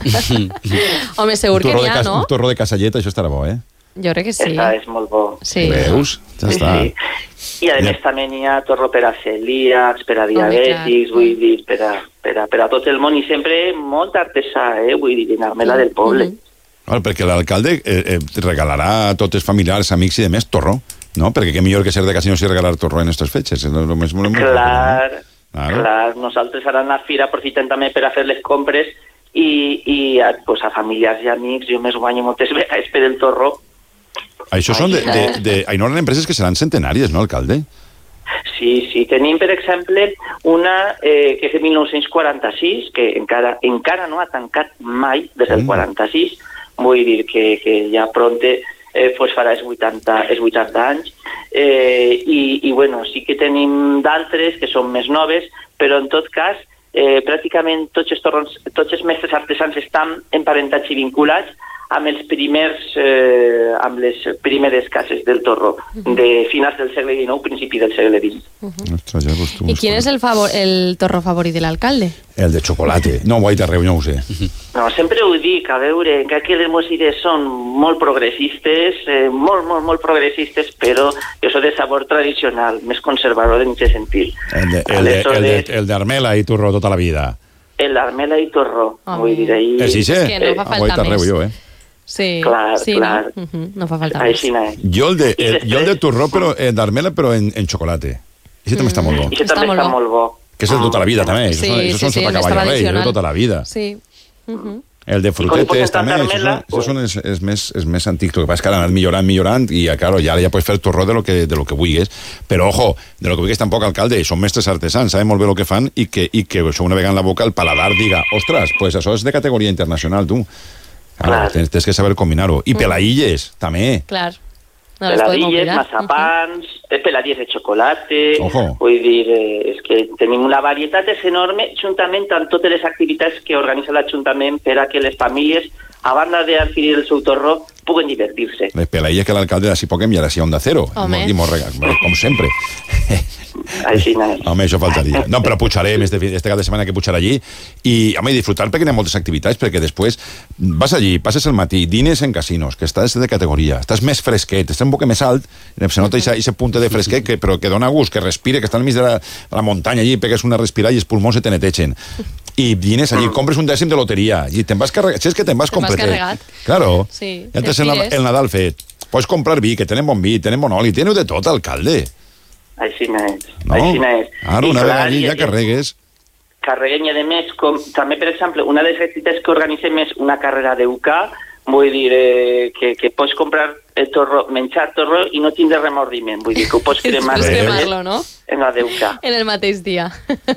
Home, segur un que torró n'hi de ha, cas- no? Un torró de Casalleta, això estarà bo, eh? Jo crec que sí. Esta és molt bo. Sí. Veus? Ja Sí, està. sí. I a més també n'hi ha torro per a celíacs, per a diabètics, vull dir, per a, per, a, per a tot el món, i sempre molt artesà, eh? Vull dir, en Armela del poble. Bueno, perquè l'alcalde eh, eh, regalarà a tots els familiars, amics i demés torró, no? Perquè què millor que ser de Casinos i regalar torró en aquestes fetges. És lo més, molt, molt clar, claro. clar, nosaltres ara en la fira aprofitem també per a fer les compres i, i a, pues, a familiars i amics, jo més guanyo moltes vegades per el torró. Això són de, de, de, hi no empreses que seran centenàries, no, alcalde? Sí, sí. Tenim, per exemple, una eh, que és de mil nou-cents quaranta-sis, que encara encara no ha tancat mai des del mm. quaranta-sis, vull dir que, que ja pronte eh, pues farà els vuitanta, els vuitanta anys, eh, i, i bueno, sí que tenim d'altres que són més noves, però en tot cas, eh, pràcticament tots els, torrons, tots els mestres artesans estan emparentats i vinculats amb els primers, eh, amb les primeres cases del torro, uh-huh. de finals del segle dinou, principi del segle vint. Uh-huh. Ostres, ja ¿Y quién es el, favor, el torro favorit de l'alcalde? El de xocolate. No, guai d'arreu, no ho sé. No, sempre ho dic, a veure, que aquí les meves idees són molt progressistes, eh, molt, molt, molt progressistes, però jo soc de sabor tradicional, més conservador en aquest sentit. El de, el de, el de, el de Armela i torró tota la vida. El d'Armela i torró, oh. vull dir, ahí... Eh, sí, sí? És que no fa falta ah, més. Jo, eh? Sí, clar, sí, clar. No? Uh-huh. No fa falta Així més. Jo el de, el, jo el de torró, però eh, d'Armela, però en, en xocolate. Això també mm. està molt bo. Això també està molt bo. Que és el de tota la vida, també. Sí, això són sí, sota sí, cavall rei, de tota la vida. Sí. Uh-huh. El de frutetes també, això són, això són és, és, més, és més antic. El que passa és que ara han anat millorant, millorant, i claro, ja, ja pots fer torró de lo que, de lo que vulguis. Però, ojo, de lo que vulguis tampoc, alcalde, són mestres artesans, saben molt bé el que fan, i que, i que això una vegada en la boca el paladar diga, ostres, pues això és de categoria internacional, tu. Claro, tens, tens que saber combinar-ho. I peladilles, també. Clar. No peladilles, mazapans, uh-huh. peladilles de xocolate... Ojo. Vull dir, eh, és que tenim una varietat és enorme, juntament amb totes les activitats que organitza l'Ajuntament per a que les famílies, a banda d'adquirir el seu torró, puguen divertir-se. Les peladilles que l'alcalde d'ací poc enviarà a Onda Cero. Home. I mos regal, com sempre. Així no és. Home, això faltaria. No, però pujarem este, este cap de setmana que pujarà allí i, home, disfrutar perquè hi ha moltes activitats, perquè després vas allí, passes el matí, dines en casinos, que estàs de categoria, estàs més fresquet, estàs un poc més alt, se nota aquest punt de fresquet, que, però que dona gust, que respire, que està al mig de la, la muntanya allí, pegues una respirada i els pulmons se te netegen. I dines allí, compres un dècim de loteria, i te'n vas carregat, si és que te'n vas completet. Te'n vas carregat. Claro. Sí, ja tens el, el Nadal fet. Pots comprar vi, que tenen bon vi, tenen bon oli, teniu de tot, alcalde. Així no és. No? Així no és. Ara, una vegada allí ja carregues. Carreguem i, a més, com, també, per exemple, una de les activitats que organitzem és una carrera d'U K, vull dir eh, que, que pots comprar el torró, menjar torró i no tindre remordiment, vull dir que ho pots cremar, cremarlo, no? En la d'U K. En el mateix dia.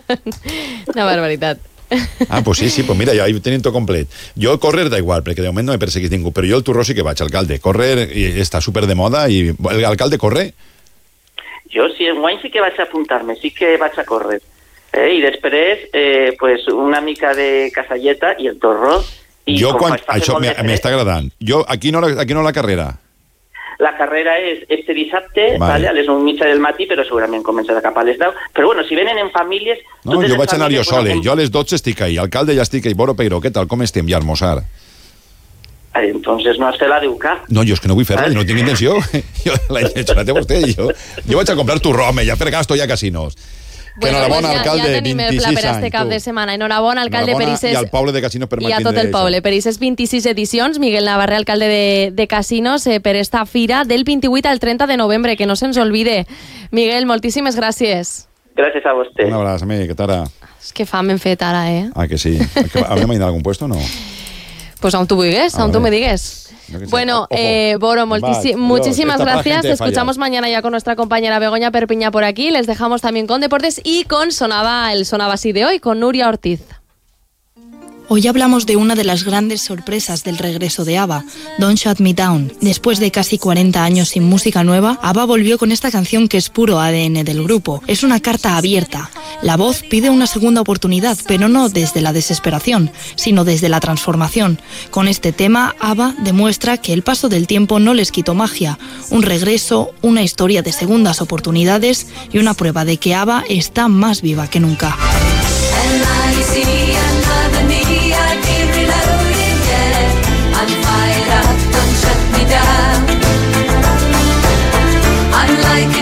Una barbaritat. Ah, pues sí, sí, pues mira, ja hi tenim tot complet. Jo córrer da igual, perquè de moment no he perseguit ningú, però jo el torró sí que vaig, alcalde. Córrer està super de moda i... L'alcalde corre? Jo sí, enguany sí que vaig apuntar-me, sí que vaig a córrer. Eh? I després, eh, pues, una mica de casalleta i el torró. I jo quan... Això m'està agradant. Jo, aquí no, aquí no la carrera. La carrera és este dissabte, vale. Vale, a les nou mitja del matí, però segurament començarà cap a les deu. Però bueno, si venen en famílies... No, jo vaig anar jo sole. Jo a les dotze estic ahí. Alcalde ja estic ahí. Boro Peiró, què tal? Com estem? I a almoçar. Entonces no has fet la d'U K. No, jo és que no vull fer-la, jo no tinc intenció. Jo la intenció la té vostè. Jo, jo vaig a comprar torró, home, ja per gasto hi ha casinos. Bueno, enhorabona, pues ja, alcalde, ja tenim el pla per este cap de setmana. Enhorabona, alcalde, per Ises... I al poble de Casinos per I a tot el poble. Per Ises vint-i-sis edicions, Miguel Navarre, alcalde de, de Casinos, eh, per esta fira del vint-i-vuit al trenta de novembre, que no se'ns olvide. Miguel, moltíssimes gràcies. Gràcies a vostè. Un abraç, amic, que t'ara. És que fam hem fet ara, eh? Ah, que sí. ¿Habíamos ido a algún puesto o no? Pues aún tú me digas, ah, aún vale. tú me digas. Bueno, eh, Boro, multisi- muchísimas gracias. Te escuchamos mañana ya con nuestra compañera Begoña Perpiña por aquí. Les dejamos también con deportes y con Sonaba, el Sonaba así de hoy, con Nuria Ortiz. Hoy hablamos de una de las grandes sorpresas del regreso de ABBA, Don't Shut Me Down. Después de casi cuarenta años sin música nueva, ABBA volvió con esta canción que es puro A D N del grupo. Es una carta abierta. La voz pide una segunda oportunidad, pero no desde la desesperación, sino desde la transformación. Con este tema, ABBA demuestra que el paso del tiempo no les quitó magia. Un regreso, una historia de segundas oportunidades y una prueba de que ABBA está más viva que nunca. Unlike